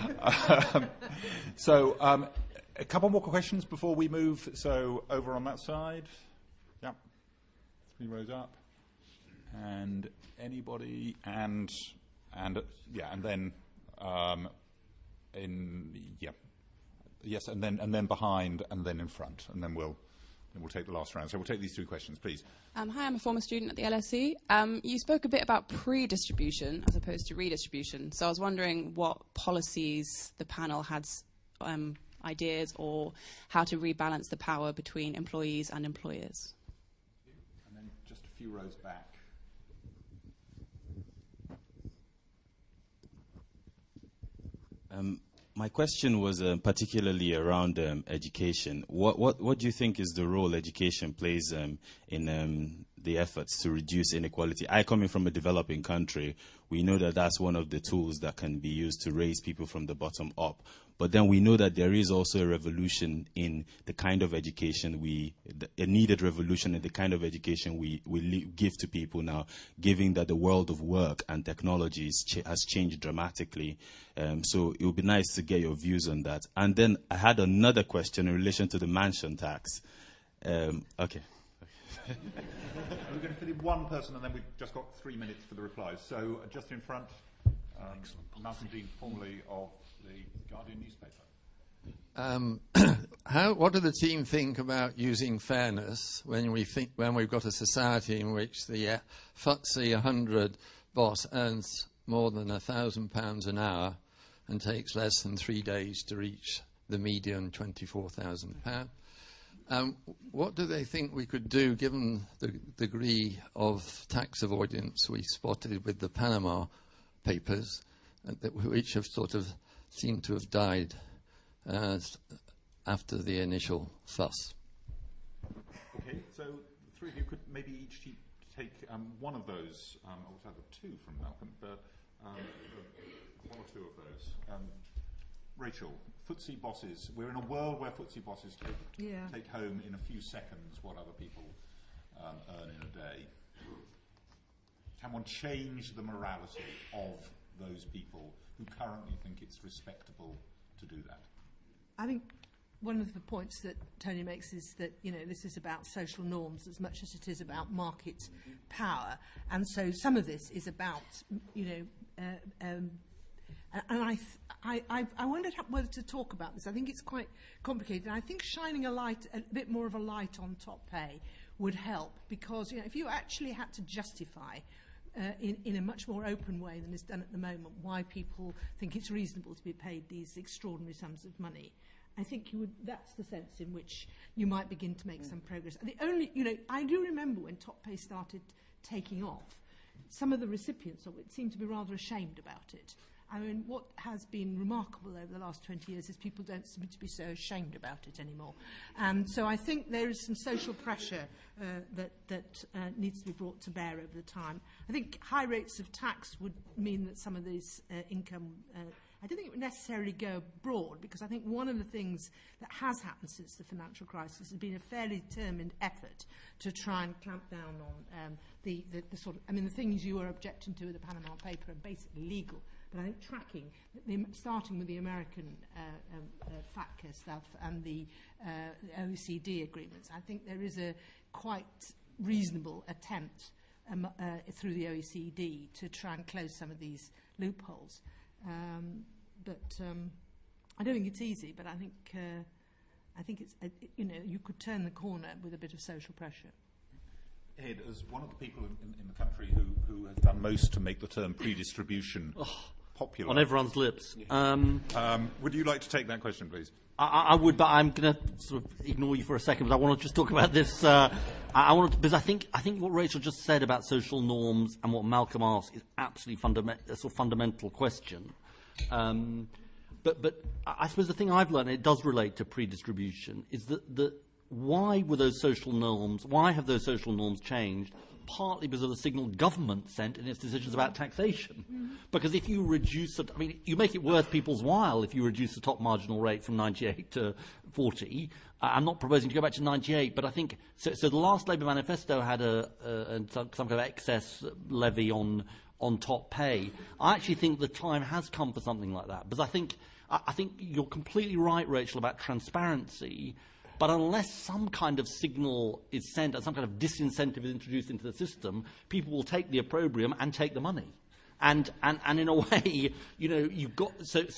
A couple more questions before we move. So over on that side. Yep. 3 rows up. And anybody, and then yes, and then behind, and then in front, and then we'll take the last round. So we'll take these 3 questions, please. Hi, I'm a former student at the LSE. You spoke a bit about pre-distribution as opposed to redistribution. So I was wondering what policies the panel had ideas or how to rebalance the power between employees and employers. And then just a few rows back. My question was particularly around education. What do you think is the role education plays in the efforts to reduce inequality. I coming from a developing country, we know that that's one of the tools that can be used to raise people from the bottom up. But then we know that there is also a revolution in the kind of education a needed revolution in the kind of education we give to people now, given that the world of work and technology has changed dramatically. So it would be nice to get your views on that. And then I had another question in relation to the mansion tax. Okay. We're going to fit in one person, and then we've just got 3 minutes for the replies. So just in front, Malcolm Dean, formerly of the Guardian newspaper. What do the team think about using fairness when we've got a society in which the FTSE 100 boss earns more than £1,000 an hour and takes less than 3 days to reach the median £24,000? What do they think we could do, given the degree of tax avoidance we spotted with the Panama Papers, which have sort of seemed to have died after the initial fuss? Okay, so the three of you could maybe each take one of those, or two from Malcolm, but one or two of those. Rachel, FTSE bosses. We're in a world where FTSE bosses take home in a few seconds what other people earn in a day. Can one change the morality of those people who currently think it's respectable to do that? I think one of the points that Tony makes is that, this is about social norms as much as it is about market power. And so some of this is about, and I wondered whether to talk about this. I think it's quite complicated. I think shining a bit more of a light on top pay would help, because if you actually had to justify in a much more open way than is done at the moment why people think it's reasonable to be paid these extraordinary sums of money, I think that's the sense in which you might begin to make some progress. The only, I do remember when top pay started taking off, some of the recipients of it seemed to be rather ashamed about it. I mean, what has been remarkable over the last 20 years is people don't seem to be so ashamed about it anymore. And so I think there is some social pressure that needs to be brought to bear over the time. I think high rates of tax would mean that some of these income... I don't think it would necessarily go abroad, because I think one of the things that has happened since the financial crisis has been a fairly determined effort to try and clamp down on the sort of... I mean, the things you were objecting to with the Panama Paper are basically legal. But I think tracking, starting with the American FATCA stuff and the OECD agreements, I think there is a quite reasonable attempt through the OECD to try and close some of these loopholes. But I don't think it's easy, but I think it's, you could turn the corner with a bit of social pressure. Ed, as one of the people in the country who has done most to make the term pre-distribution popular. On everyone's lips. Would you like to take that question, please? I would, but I'm going to sort of ignore you for a second, but I want to just talk about this. Because I think what Rachel just said about social norms and what Malcolm asked is absolutely a sort of fundamental question. But I suppose the thing I've learned, and it does relate to pre-distribution, is that why have those social norms changed? Partly because of the signal government sent in its decisions about taxation. Mm-hmm. Because if you reduce it, you make it worth people's while if you reduce the top marginal rate from 98 to 40. I'm not proposing to go back to 98, but I think so. The last Labour manifesto had some kind of excess levy on top pay. I actually think the time has come for something like that, because I think you're completely right, Rachel, about transparency. But unless some kind of signal is sent and some kind of disincentive is introduced into the system, people will take the opprobrium and take the money. And in a way, you've got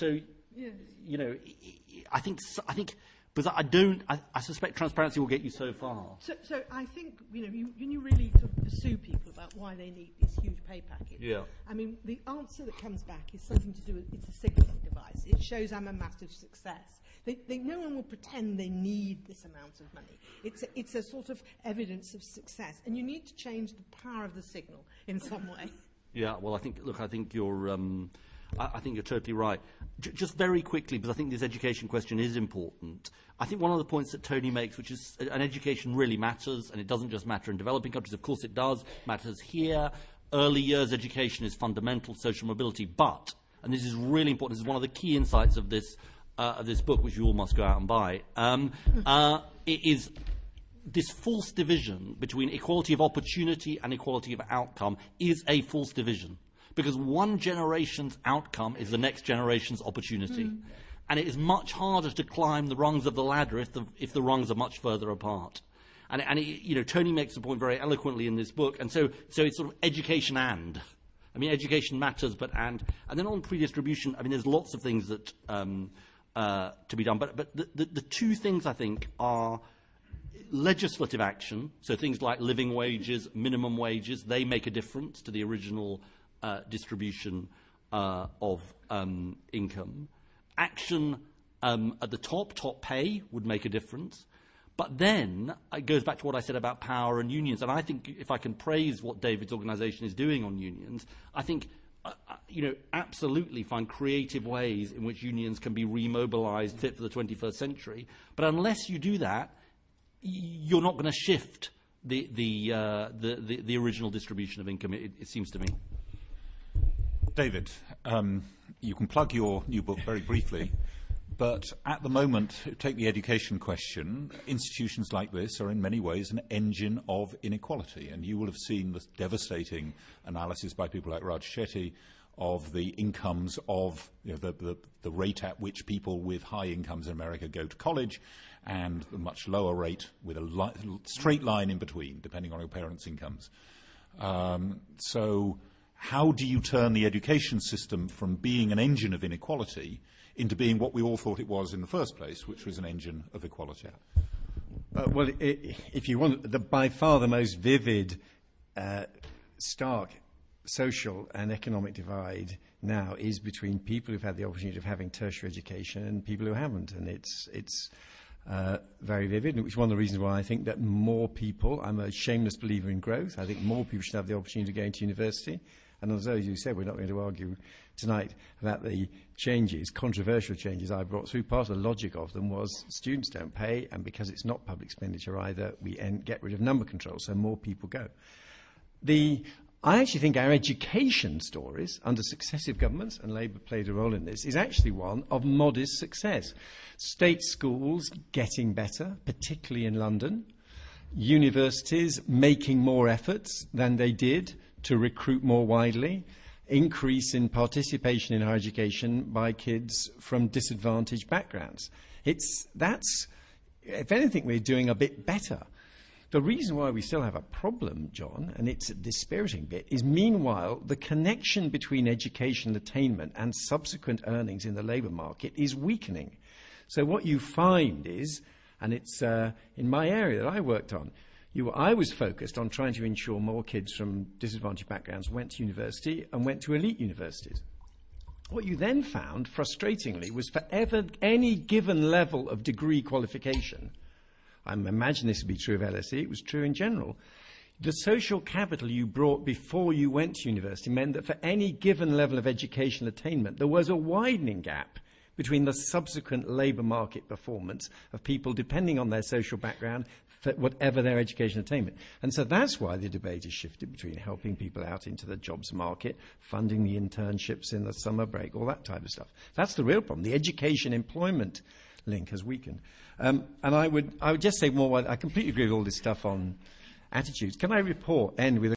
I think because I suspect transparency will get you so far. So I think you really sort of pursue people about why they need these huge pay packets. Yeah. I mean, the answer that comes back is something to do with it's a signalling device. It shows I'm a massive success. No one will pretend they need this amount of money. It's a sort of evidence of success, and you need to change the power of the signal in some way. Yeah, well, I think you're I think you're totally right. Just very quickly, because I think this education question is important, I think one of the points that Tony makes, which is an education really matters, and it doesn't just matter in developing countries. Of course it does, matters here. Early years education is fundamental to social mobility, but, and this is really important, this is one of the key insights of this book, which you all must go out and buy, it is this false division between equality of opportunity and equality of outcome is a false division. Because one generation's outcome is the next generation's opportunity. And it is much harder to climb the rungs of the ladder if the rungs are much further apart. And Tony makes the point very eloquently in this book. And so it's sort of education and. I mean, education matters, but and. And then on redistribution, I mean, there's lots of things that to be done. But the two things, I think, are legislative action. So things like living wages, minimum wages, they make a difference to the original distribution of income. Action at the top pay would make a difference. But then it goes back to what I said about power and unions. And I think if I can praise what David's organisation is doing on unions, I think, absolutely find creative ways in which unions can be remobilised fit for the 21st century. But unless you do that, you're not going to shift the original distribution of income, it seems to me. David, you can plug your new book very briefly, but at the moment, take the education question, institutions like this are in many ways an engine of inequality, and you will have seen the devastating analysis by people like Raj Chetty of the incomes of the rate at which people with high incomes in America go to college, and the much lower rate with a straight line in between, depending on your parents' incomes. So how do you turn the education system from being an engine of inequality into being what we all thought it was in the first place, which was an engine of equality? If you want, by far the most vivid, stark social and economic divide now is between people who've had the opportunity of having tertiary education and people who haven't. And it's very vivid, which is one of the reasons why I think that more people, I'm a shameless believer in growth, I think more people should have the opportunity to go into university. And as you said, we're not going to argue tonight about the changes, controversial changes I brought through. Part of the logic of them was students don't pay, and because it's not public expenditure either, we get rid of number control, so more people go. I actually think our education stories under successive governments, and Labour played a role in this, is actually one of modest success. State schools getting better, particularly in London. Universities making more efforts than they did to recruit more widely. Increase in participation in higher education by kids from disadvantaged backgrounds. If anything, we're doing a bit better. The reason why we still have a problem, John, and it's a dispiriting bit, is meanwhile the connection between education attainment and subsequent earnings in the labour market is weakening. So what you find is, and it's in my area that I worked on, I was focused on trying to ensure more kids from disadvantaged backgrounds went to university and went to elite universities. What you then found, frustratingly, was for any given level of degree qualification, I imagine this would be true of LSE, it was true in general, the social capital you brought before you went to university meant that for any given level of educational attainment, there was a widening gap between the subsequent labour market performance of people depending on their social background, for whatever their education attainment. And so that's why the debate has shifted between helping people out into the jobs market, funding the internships in the summer break, all that type of stuff. That's the real problem. The education employment link has weakened. And I would just say more, I completely agree with all this stuff on attitudes. Can I end with